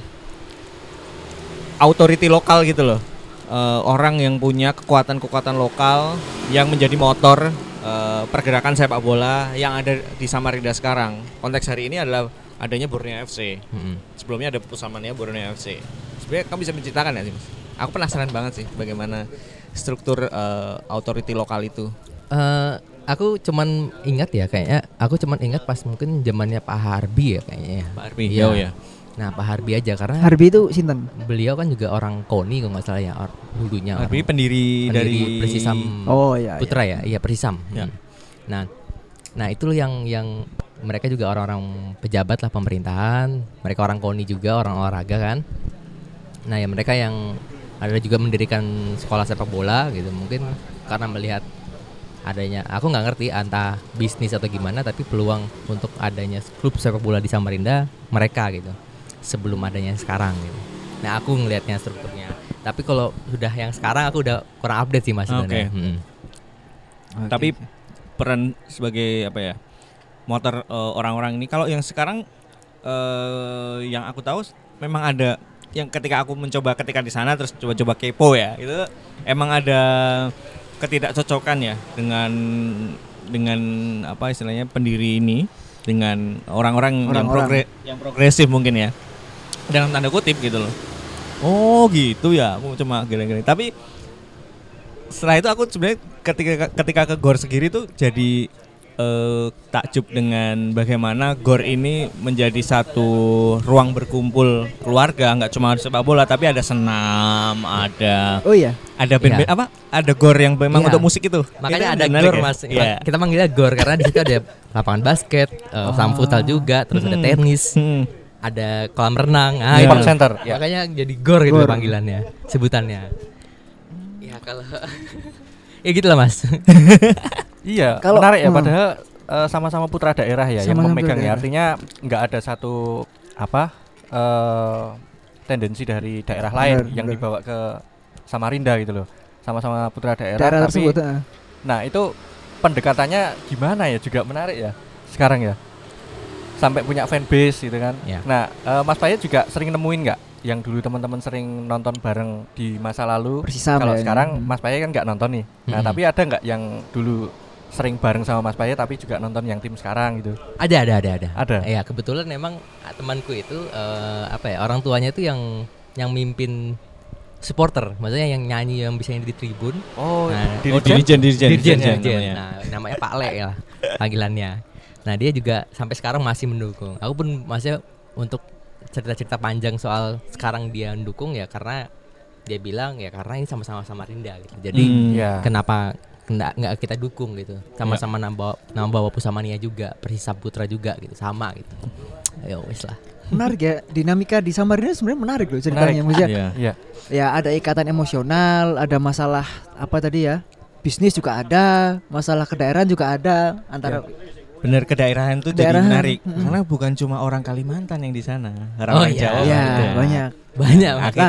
authority lokal gitu loh. Eh, orang yang punya kekuatan-kekuatan lokal yang menjadi motor eh, pergerakan sepak bola yang ada di Samarinda sekarang. Konteks hari ini adalah adanya Borneo F C. Mm-mm. Sebelumnya ada Pusamania Borneo F C. Sebenarnya kamu bisa menceritakan ya sih, Mas? Aku penasaran banget sih bagaimana struktur uh, authority lokal itu. Eh, aku cuman ingat ya kayaknya, aku cuman ingat pas mungkin zamannya Pak Harbi ya kayaknya ya. Pak Arbi, Iya. oh ya. Nah, Pak Harbi aja karena Harbi itu sinten? beliau kan juga orang Koni kalau nggak salah ya, or, dulunya Arbi orang pendiri, dari pendiri Persisam Oh iya. Putra ya, iya Persisam. Ya. Hmm. Nah, nah itu yang yang mereka juga orang-orang pejabat lah pemerintahan, mereka orang Koni juga, orang olahraga kan. Nah, ya mereka yang ada juga mendirikan sekolah sepak bola gitu, mungkin karena melihat adanya, aku nggak ngerti entah bisnis atau gimana, tapi peluang untuk adanya klub sepak bola di Samarinda mereka gitu sebelum adanya sekarang gitu. Nah, aku ngelihatnya strukturnya. Tapi kalau sudah yang sekarang aku udah kurang update sih mas sebenarnya. Oke. Mm. Oke. Tapi peran sebagai apa ya? Motor uh, orang-orang ini kalau yang sekarang uh, yang aku tahu memang ada yang ketika aku mencoba ketika di sana terus coba-coba kepo ya. Itu emang ada ketidakcocokan ya dengan dengan apa istilahnya pendiri ini dengan orang-orang yang Orang-orang. progre- yang progresif mungkin ya. Dalam tanda kutip gitu loh. Oh, gitu ya. Aku cuma gini-gini. Tapi setelah itu aku sebenarnya ketika ketika ke Gor Segiri tuh jadi eh, takjub dengan bagaimana Gor ini menjadi satu ruang berkumpul keluarga, nggak cuma sepak bola tapi ada senam, ada Oh iya. ada band, Iya. apa? Ada Gor yang memang Iya. untuk musik itu. Makanya Itu ada menarik gor ya? mas. Iya. Kita manggilnya gor karena di situ ada lapangan basket, uh, sama futsal juga, terus ada Hmm. tenis, Hmm. ada kolam renang. Ah, Iya. itu. Sport center. Ya. Makanya jadi gor gitu Gor. panggilannya, sebutannya. Ya kalau ya gitulah mas. Iya, Kalau- menarik ya hmm. padahal eh, sama-sama putra daerah ya yang Sama-sama memegang putra ya. daerah. Artinya nggak ada satu apa eh, tendensi dari daerah lain Benar, yang benar. dibawa ke Samarinda gitu loh. Sama-sama putra daerah, Daerah tapi tersebut. eh. nah itu pendekatannya gimana ya juga menarik ya sekarang ya. Sampai punya fanbase gitu kan. Ya. Nah, eh, Mas Payet juga sering nemuin nggak yang dulu teman-teman sering nonton bareng di masa lalu? Persisam Kalau ya. sekarang Hmm. Mas Payet kan nggak nonton nih. Nah, Hmm. tapi ada nggak yang dulu sering bareng sama Mas Payet tapi juga nonton yang tim sekarang gitu? Ada ada ada ada. Ada? Ya kebetulan memang ah, temanku itu eh, apa ya, orang tuanya itu yang yang mimpin supporter, maksudnya yang nyanyi yang bisa di tribun. Oh, Nah, Oh, dirijen, dirijen, Dirjen, dirijen Dirjen. namanya. Nah, namanya Pak Le ya panggilannya. Nah, dia juga sampai sekarang masih mendukung. Aku pun masih untuk cerita-cerita panjang soal sekarang dia mendukung ya karena dia bilang ya karena ini sama-sama Samarinda gitu. Jadi Hmm. ya. kenapa nggak nggak kita dukung gitu? Sama-sama nambah nambah bawa Pusamania juga, Persisam Putra juga gitu, sama gitu. Ayo wes lah. Menarik ya, dinamika di Samarinda sebenarnya menarik loh ceritanya. Maksudnya Iya. Iya. ya ada ikatan emosional, ada masalah apa tadi ya? Bisnis juga ada, masalah kedaerahan juga ada antara Bener, kedaerahan tuh jadi Kedaerahan, menarik mm-mm. karena bukan cuma orang Kalimantan yang di sana, Oh, orang iya. Jawa ya gitu. banyak. Banyak Akhirnya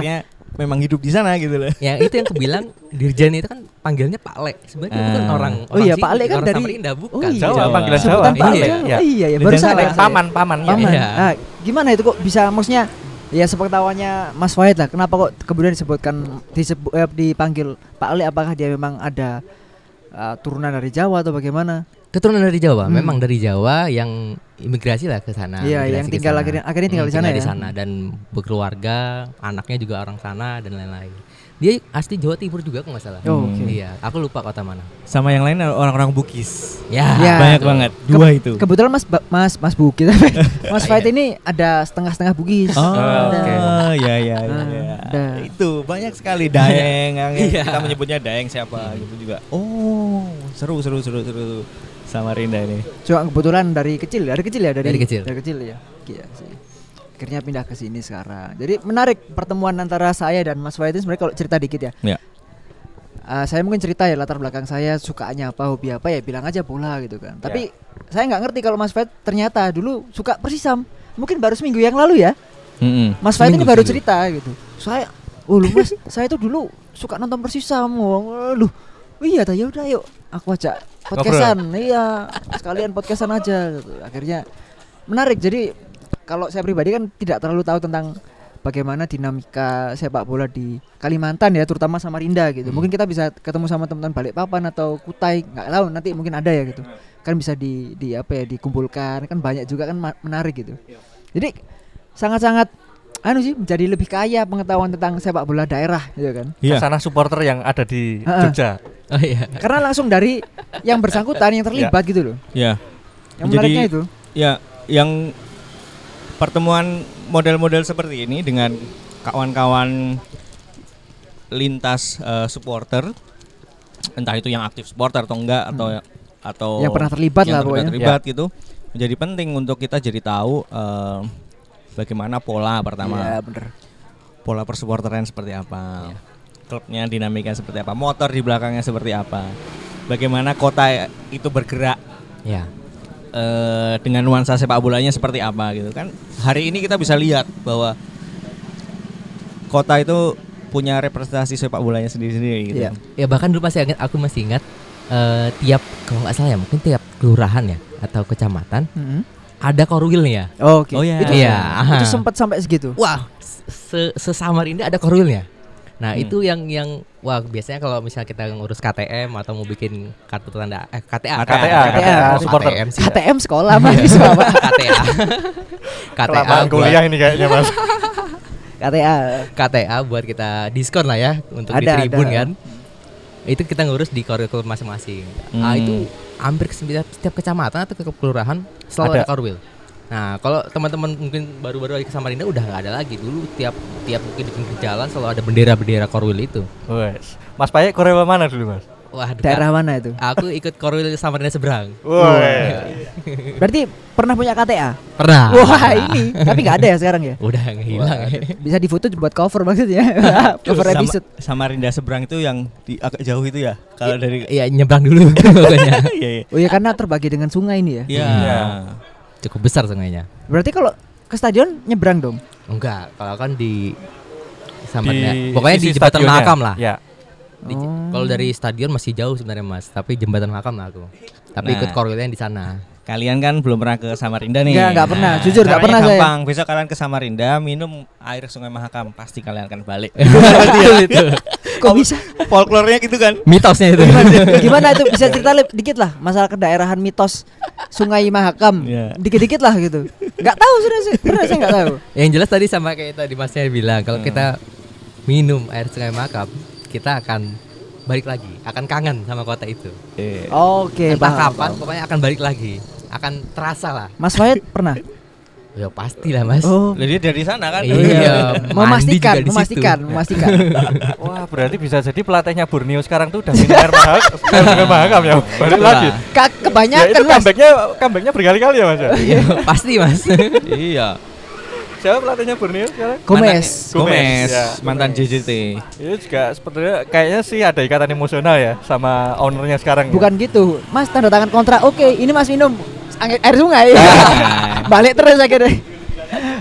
memang hidup di sana gitu loh. Yang itu yang kebilang Dirjen itu kan panggilannya Pak Le. Sebenarnya itu kan Ah. orang Oh iya, orang Pak Le sini, kan orang dari- Samarinda bukan. Oh iya. Jawa, Jawa. panggilan Jawa. Sebutan Pak Iya. Le. Iya. Oh iya ya, Dan baru sana sadar. ya, paman, paman, ya. Paman. Iya. Ah, gimana itu kok bisa maksudnya ya sepengetahuannya Mas Wahid lah. Kenapa kok kemudian disebutkan disebut eh, dipanggil Pak Le? Apakah dia memang ada uh, turunan dari Jawa atau bagaimana? Keturunan dari Jawa, Hmm. memang dari Jawa yang imigrasi lah ke sana. Iya, imigrasi yang ke tinggal sana. akhirnya- akhirnya tinggal Hmm, di sana tinggal ya? di sana dan berkeluarga, anaknya juga orang sana dan lain-lain. Dia asli Jawa Timur juga kok nggak salah. Oh, oke. Iya, aku lupa kota mana. Sama yang lain orang-orang Bugis. Ya, Ya. Banyak betul. banget. Dua itu. Kebetulan Mas Ba- Mas Mas Bugis Mas Wahid ini ada setengah-setengah Bugis. Oh, Ada. ya ya ya. Ah, ya. ada. Itu banyak sekali Daeng yang Iya. kita menyebutnya Daeng siapa gitu juga. Oh, seru seru seru seru. Samarinda ini. Cuma kebetulan dari kecil, dari kecil ya, dari Dari kecil. Dari kecil ya. Iya sih. Akhirnya pindah ke sini sekarang. Jadi menarik pertemuan antara saya dan Mas Wahid ini sebenarnya kalau cerita dikit ya. Ya. Uh, saya mungkin cerita ya latar belakang saya sukanya apa, hobi apa ya bilang aja bola gitu kan. Tapi saya nggak ngerti kalau Mas Wahid ternyata dulu suka Persisam. Mungkin baru seminggu yang lalu ya. Mm-mm. Mas Wahid ini Seminggu, baru seminggu. cerita gitu. Saya, oh lu Mas, saya tuh dulu suka nonton Persisam. Oh, lu, oh, iya dah ya udah yuk, aku ajak podcastan. Iya, sekalian podcastan aja. Gitu. Akhirnya menarik. Jadi kalau saya pribadi kan tidak terlalu tahu tentang bagaimana dinamika sepak bola di Kalimantan ya, terutama Samarinda gitu. Hmm. Mungkin kita bisa ketemu sama teman-teman Balikpapan atau Kutai, nggak tahu nanti mungkin ada ya gitu. Kan bisa di di apa ya dikumpulkan, kan banyak juga kan ma- menarik gitu. Jadi sangat-sangat anu sih menjadi lebih kaya pengetahuan tentang sepak bola daerah gitu kan. Iya. Sana supporter yang ada di Ha-ha. Jogja. Oh iya. Karena langsung dari yang bersangkutan yang terlibat gitu loh. Ya. Yang Jadi- menariknya itu. Ya, yang pertemuan model-model seperti ini dengan kawan-kawan lintas eh, supporter, entah itu yang aktif supporter atau enggak atau atau Yang pernah terlibat yang lah pernah pokoknya. terlibat gitu, menjadi penting untuk kita jadi tahu eh, bagaimana pola pertama, Iya bener. pola persupporteran seperti apa, klubnya dinamika seperti apa, motor di belakangnya seperti apa, bagaimana kota itu bergerak. Ya. Eh, dengan nuansa sepak bolanya seperti apa gitu kan. Hari ini kita bisa lihat bahwa kota itu punya representasi sepak bolanya sendiri-sendiri gitu. Iya. Ya bahkan dulu masih ingat, aku masih ingat eh, tiap kalau nggak salah ya mungkin tiap kelurahan ya atau kecamatan Mm-hmm. ada korwilnya. Oke. Oh, iya. Itu, Iya. itu sempat sampai segitu. Wah, se Sesamarinda ada korwilnya. Nah Hmm. itu yang yang wah biasanya kalau misalnya kita ngurus K T M atau mau bikin kartu tanda eh K T A K T A, K T A, supporter. K T M sih. K T M sekolah mahasiswa Pak. K T A. K T A Kelamaan buat kuliah ini kayaknya Mas. K T A. K T A buat kita diskon lah ya untuk di Ada, tribun ada. kan. Itu kita ngurus di korwil masing-masing. Ah Hmm. itu hampir ke setiap, setiap kecamatan atau ke kelurahan selalu Ada. ada korwil. Nah, kalau teman-teman mungkin baru-baru lagi ke Samarinda udah nggak ada lagi. Dulu tiap tiap mungkin di pinggir jalan selalu ada bendera-bendera korwil itu. Wes. Mas Paye korwil mana dulu Mas? Wah, Daerah mana itu? aku ikut korwil Samarinda seberang. Woi. Berarti pernah punya K T A? Pernah. Wah ini, tapi nggak ada ya sekarang ya? Udah hilang. Bisa difoto buat cover maksudnya. Cover Sama- episode. Samarinda seberang itu yang di agak jauh itu ya. Kalau dari Iya, nyebrang dulu pokoknya. Iya, iya. Oh iya karena terbagi dengan sungai ini ya. Iya. Iya. Cukup besar sungainya. Berarti kalau ke stadion nyebrang dong. Enggak, kalau kan di Samarinda. Di Pokoknya di sisi jembatan stadionnya. Mahakam lah. Ya. Di- Oh. Kalau dari stadion masih jauh sebenarnya Mas, tapi jembatan Mahakam lah aku. Tapi Nah. ikut korwilnya yang di sana. Kalian kan belum pernah ke Samarinda nih. Enggak, enggak pernah. Jujur enggak caranya pernah saya. gampang. Besok kalian ke Samarinda, minum air Sungai Mahakam, pasti kalian akan balik. Betul itu. Kok bisa? Folklornya gitu kan. Mitosnya itu. Gimana itu bisa cerita li- dikit lah masalah kedaerahan mitos Sungai Mahakam. Iya. Dikit-dikit lah gitu. Enggak tahu sudah sih. Benar saya enggak tahu. Yang jelas tadi sama kayak tadi Masnya bilang, kalau Hmm. kita minum air Sungai Mahakam, kita akan balik lagi, akan kangen sama kota itu. Oke, Entah paham, kapan, paham. pokoknya akan balik lagi. Akan terasa lah. Mas Wahid pernah? Ya pastilah Mas. Oh. Jadi dari sana kan. Iya. Memastikan, mandi juga di memastikan, situ. memastikan. Wah, berarti bisa jadi pelatihnya Borneo sekarang tuh udah minum air mahak, air Sungai Mahakam ya. Balik Betul lagi. lah. Ka Ya kebanyakan itu Mas. comebacknya, comebacknya berkali-kali ya Mas ya. Iya, pasti Mas. Iya. Siapa pelatihnya Borneo sekarang? Gomez. Gomez, Ya. mantan J J T. Itu juga sepertinya kayaknya sih ada ikatan emosional ya sama ownernya sekarang. ya. Bukan gitu. Mas tanda tangan kontrak. Oke, ini Mas minum ang- air sungai. Balik terus akhirnya.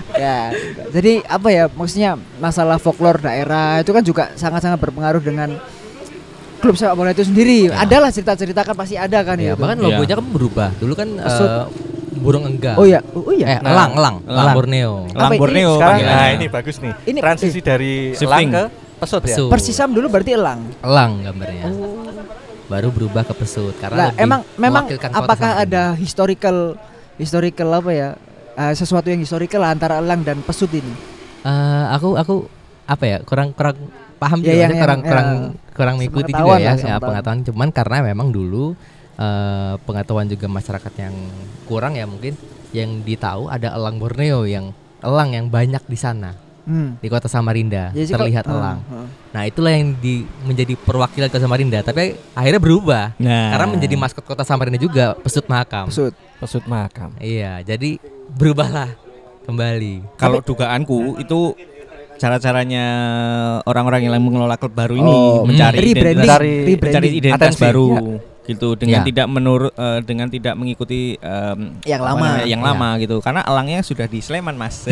Ya, jadi apa ya maksudnya masalah folklore daerah itu kan juga sangat-sangat berpengaruh dengan klub sepak bola itu sendiri. Ya. Adalah cerita-cerita kan pasti ada kan Ya, ya. bahkan logonya kan berubah. Dulu kan eh, burung enggang. Oh iya, oh iya. Eh, Nah, elang, elang, elang elang. Borneo. Elang Apa ini? Borneo Sekarang panggilannya. nah ini bagus nih. Ini Transisi eh, dari shifting. elang ke pesut, Pesut. ya. Persisam dulu berarti elang. Elang gambarnya. Baru berubah ke pesut karena Lah, lebih emang memang mewakilkan kota apakah Samarinda. ada historical historical apa ya? eh, sesuatu yang historical antara elang dan pesut ini? Eh, aku aku apa ya kurang kurang paham Ya, juga, yang- maksudnya kurang yang- kurang ya, kurang mengikuti juga sepengetahuan ya, lah, ya sepengetahuan. pengetahuan. Cuman karena memang dulu eh, pengetahuan juga masyarakat yang kurang ya mungkin yang ditahu ada elang Borneo yang elang yang banyak di sana Hmm. di kota Samarinda Ya sih, terlihat kalau- elang. eh, eh. Nah itulah yang di, menjadi perwakilan kota Samarinda. Tapi akhirnya berubah Nah, karena menjadi maskot kota Samarinda juga pesut Mahakam. Pesut. Pesut Mahakam. Iya, jadi berubahlah kembali. kalau dugaanku itu cara-caranya orang-orang yang mengelola klub baru ini Oh, mencari rebranding, identitas, Cari- mencari rebranding. identitas Atensi. baru Ya. gitu dengan Ya. tidak menurut eh, dengan tidak mengikuti em, Yang apa lama. namanya, yang Ya. lama gitu karena elangnya sudah di Sleman Mas.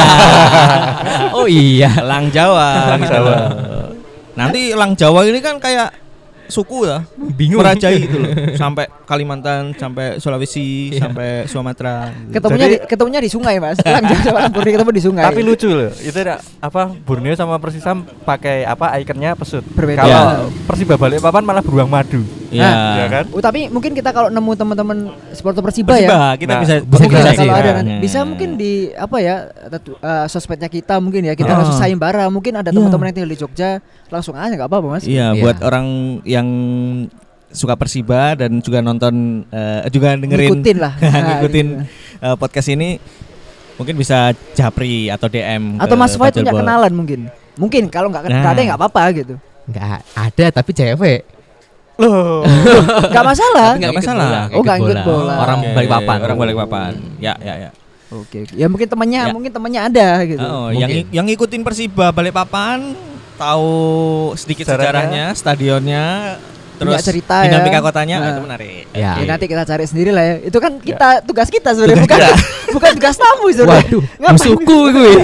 Oh iya. Elang Jawa. Elang gitu Jawa. loh. Nanti elang Jawa ini kan kayak suku ya, Bingung. merajai itu loh, sampai Kalimantan, sampai Sulawesi, sampai Sumatera. gitu. Ketemunya Jadi- di, ketemunya di sungai, Mas. Elang Jawa sama elang Borneo ketemu di sungai. Tapi lucu loh. Itu ada apa Borneo sama Persisam pakai apa ikonnya pesut. Berbeda. Kalau Ya. Persiba Balikpapan malah beruang madu. Ya. Ya kan? Oh, tapi mungkin kita kalau nemu teman-teman supporter Persiba, Persiba, ya. kita Nah, bisa bisa Mungkin kita ya, sih. kalau ada Nah. nanti bisa mungkin di apa ya tetu- eh, sosmednya kita mungkin ya kita Oh. langsung sayembara mungkin ada Iya. teman-teman yang tinggal di Jogja langsung aja nggak apa-apa Mas. Iya, Iya. buat orang yang suka Persiba dan juga nonton eh, juga dengerin Ngikutin lah. Nah, ngikutin gitu. eh, podcast ini mungkin bisa japri atau D M Atau ke Mas Fai punya Bajul Bol. kenalan mungkin. Mungkin kalau nggak Nah. nggak ada nggak apa-apa gitu. Nggak ada tapi cewek. Loh. Nggak masalah. Tapi nggak ikut masalah. bola, Oh, nggak ikut bola. Orang Oke, Balikpapan. Orang Balikpapan. Ya, ya, ya. Oke, oke. Ya mungkin temannya, Ya. mungkin temannya ada gitu. Oh, Mungkin. yang yang ngikutin Persiba Balikpapan tahu sedikit Sejarahnya. sejarahnya, stadionnya, terus Punya cerita ya. dinamika kotanya, Nah. itu menarik. Ya. Ya nanti kita cari sendiri lah ya. Itu kan kita tugas kita sebenarnya bukan bukan tugas tamu sebenarnya. Waduh, Ngapain? musuhku gue.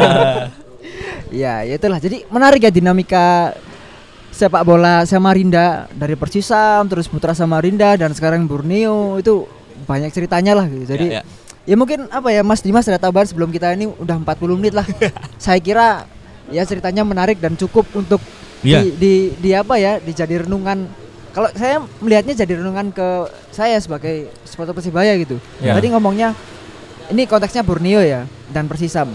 Ya, ya itulah. Jadi menarik ya dinamika sepak bola Samarinda dari Persisam terus Putra Samarinda dan sekarang Borneo itu banyak ceritanya lah gitu. Jadi Ya, ya. ya mungkin apa ya Mas Dimas ada tambahan sebelum kita ini udah empat puluh menit lah. Saya kira ya ceritanya menarik dan cukup untuk Iya. di, di di apa ya dijadi renungan. Kalau saya melihatnya jadi renungan ke saya sebagai supporter Persibaya gitu. Ya. Tadi ngomongnya ini konteksnya Borneo ya dan Persisam.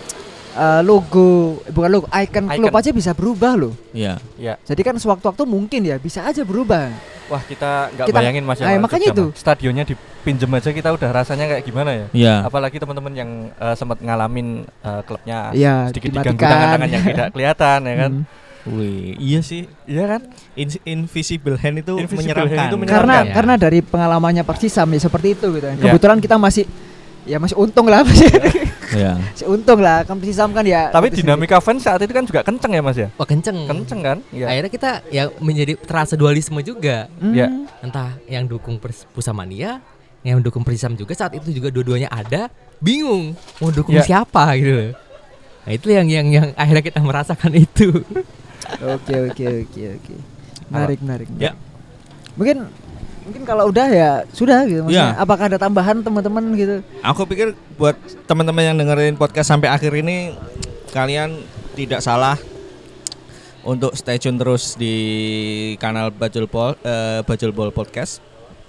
Eh, logo bukan logo icon klub Icon. aja bisa berubah loh. Iya. Ya. Jadi kan sewaktu-waktu mungkin ya bisa aja berubah. Wah, kita nggak Kita- bayangin Mas ya. eh, Mas, makanya Jogja, itu. Mas. Stadionnya dipinjem aja kita udah rasanya kayak gimana ya? Iya. Apalagi teman-teman yang eh, sempat ngalamin eh, klubnya Iya, sedikit diganggu dimatikan. tangan-tangan yang tidak kelihatan ya kan? Hmm. Wih, iya sih. Iya kan? In- invisible hand itu Invisible menyeramkan. hand itu menyeramkan. Karena Ya. karena dari pengalamannya Persisam ya seperti itu gitu. Ya. Kebetulan kita masih ya masih untung lah masih, Iya. masih untung lah kan Persisam kan ya. Tapi itu dinamika fans saat itu kan juga kenceng ya Mas ya? Wah kenceng. Kenceng kan? Iya. Akhirnya kita ya menjadi terasa dualisme juga. sendiri. Hmm. Ya. Entah yang dukung Pers- Pusamania, yang dukung Persisam juga saat itu juga dua-duanya ada, bingung mau dukung Ya. siapa gitu. Nah itu yang yang yang akhirnya kita merasakan itu. Oke oke oke oke. Menarik menarik. Ya. Mungkin mungkin kalau udah ya sudah gitu maksudnya. Ya. Apakah ada tambahan teman-teman gitu? Aku pikir buat teman-teman yang dengerin podcast sampai akhir ini kalian tidak salah untuk stay tune terus di kanal Bajul Bol eh, Bajul Bol Podcast.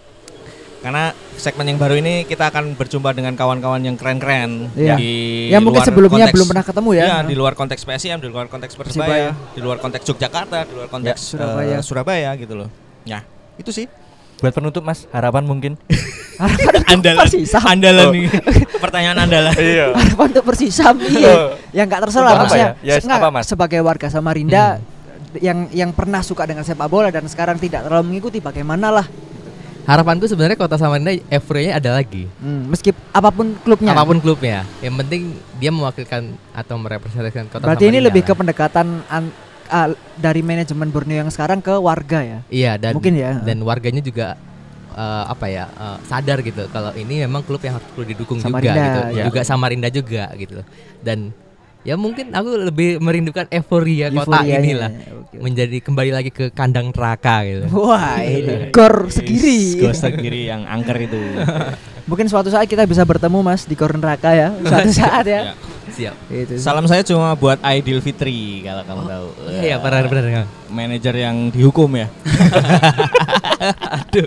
Karena segmen yang baru ini kita akan berjumpa dengan kawan-kawan yang keren-keren Iya. di Yang mungkin luar sebelumnya konteks- belum pernah ketemu ya. Iya, di luar konteks P S I M, di luar konteks Persibaya, Persibaya. di luar konteks Yogyakarta, di luar konteks Ya, Surabaya. eh, Surabaya gitu loh. Ya, itu sih. Buat penutup Mas, harapan mungkin. Andalan, Persisam. andalan nih. Pertanyaan andalan. Iya. Harapan untuk Persisam iya. Yang nggak terserah Untuk apa maksudnya. ya? Ya, nggak, apa, Mas? Sebagai warga Samarinda yang yang pernah suka dengan sepak bola dan sekarang tidak terlalu mengikuti bagaimana lah. Harapanku sebenarnya kota Samarinda euforianya ada lagi. Hmm, meski apapun klubnya. Apapun klubnya, yang penting dia mewakilkan atau merepresentasikan kota Berarti ini Samarinda lebih lah. ke pendekatan an- ah, dari manajemen Borneo yang sekarang ke warga ya. Iya dan Mungkin ya. dan warganya juga uh, apa ya uh, sadar gitu kalau ini memang klub yang harus perlu didukung Samarinda, juga gitu, ya. juga Samarinda juga gitu. Dan ya mungkin aku lebih merindukan euforia kota Euforianya, inilah oke. menjadi kembali lagi ke kandang neraka gitu. Wah, ini gor segiri. Gor segiri yang angker itu. Mungkin suatu saat kita bisa bertemu Mas di gor neraka ya. Suatu saat ya. Ya. Siap. Itu. Salam saya cuma buat Aidil Fitri kalau kamu tahu. Iya, benar-benar Kang. Manajer yang dihukum ya. Aduh.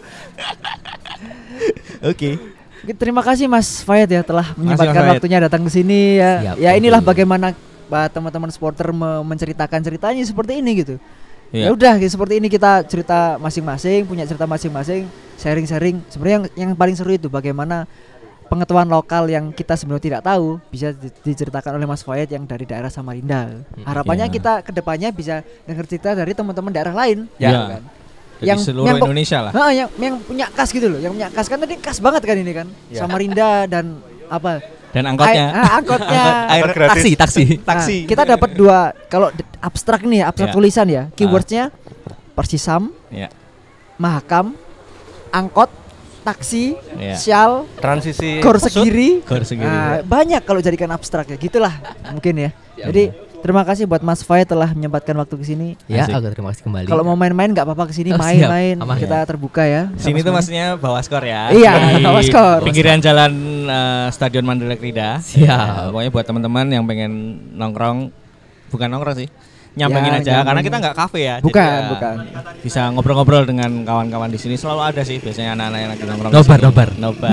Oke. Terima kasih Mas Fayed ya telah menyempatkan Mas Fayed. waktunya datang ke sini ya. Siap, Ya inilah betul. bagaimana uh, teman-teman supporter me- menceritakan ceritanya seperti ini gitu. Iya. Ya udah gitu, seperti ini kita cerita masing-masing, punya cerita masing-masing, sharing-sharing. Sebenarnya yang yang paling seru itu bagaimana pengetahuan lokal yang kita sebenarnya tidak tahu bisa di- diceritakan oleh Mas Fayed yang dari daerah Samarinda. Harapannya Iya. kita kedepannya bisa dengar cerita dari teman-teman daerah lain. Ya. gitu kan. Jadi Yang- seluruh yang pok- Indonesia lah. Nah, yang yang punya kas gitu loh, yang punya kas kan tadi kas banget kan ini kan. Ya. Samarinda dan apa? Dan angkotnya. Ai- ah, angkotnya. Air gratis. Taksi, taksi. taksi. Nah, kita dapat dua kalau d- abstrak nih, ya, abstrak Ya. tulisan ya. Keywordnya Persisam, Ya. Mahakam, angkot, taksi, Ya. syal, Transisi gor pesut. segiri. Gor segiri. Nah, banyak kalau jadikan abstrak ya, gitulah mungkin ya. Jadi terima kasih buat Mas Fayed telah menyempatkan waktu ke sini. Ya, Asik. aku terima kasih kembali. Kalau mau main-main nggak apa-apa ke sini, Oh, siap. main-main. Aman. Kita terbuka ya. Sini tuh sama-sama. maksudnya bawah skor ya. Iya, Di bawah skor. Pinggiran jalan eh, Stadion Mandala Krida. Siap. Ya, pokoknya buat teman-teman yang pengen nongkrong, bukan nongkrong sih, nyambengin Ya, aja nyambengin. karena kita nggak kafe ya. Bukan, Jadi ya bukan. Bisa ngobrol-ngobrol dengan kawan-kawan di sini, selalu ada sih biasanya anak-anak yang lagi nongkrong. di Nobar, sini. nobar. Nobar.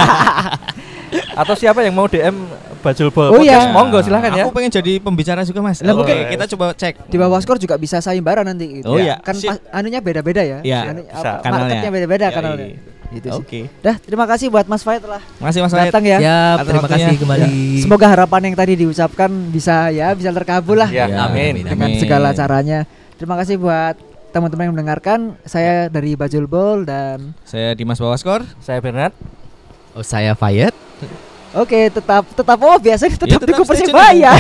Atau siapa yang mau D M Bajul Bol Oh Podcast, iya. monggo silahkan ya. Aku pengen jadi pembicara juga mas. Lah, Oke, mungkin- kita coba cek. Di bawah skor juga bisa sayembara nanti gitu. Oh iya. Kan Sip. pas- anunya beda-beda ya. Iya, Anu- bisa. apa, Kanalnya. marketnya beda-beda Yoi. kanalnya. Gitu sih. Oke. Dah, terima kasih buat Mas Fayed telah Masih mas Wahid. datang ya. Siap, Atas terima waktunya. kasih kembali. Semoga harapan yang tadi diucapkan bisa ya bisa terkabul lah Ya, Ya, amin. dengan amin. segala caranya. Terima kasih buat teman-teman yang mendengarkan. Saya dari Bajul Bol dan Saya Dimas Bawaskor. Saya Bernard. Oh, saya Fayed. oke tetap tetap oh biasanya tetap, Ya, tetap dukung stay tune Persibaya.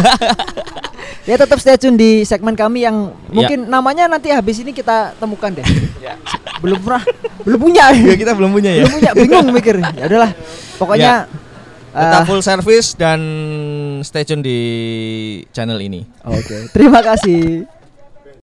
Ya tetap stay tune di segmen kami yang mungkin namanya nanti habis ini kita temukan deh. Ya. Belum pernah, belum punya. Ya kita belum punya ya. Belum punya, bingung mikir. Ya udahlah. Pokoknya Tetap ah, full service dan stay tune di channel ini. oke. Terima kasih.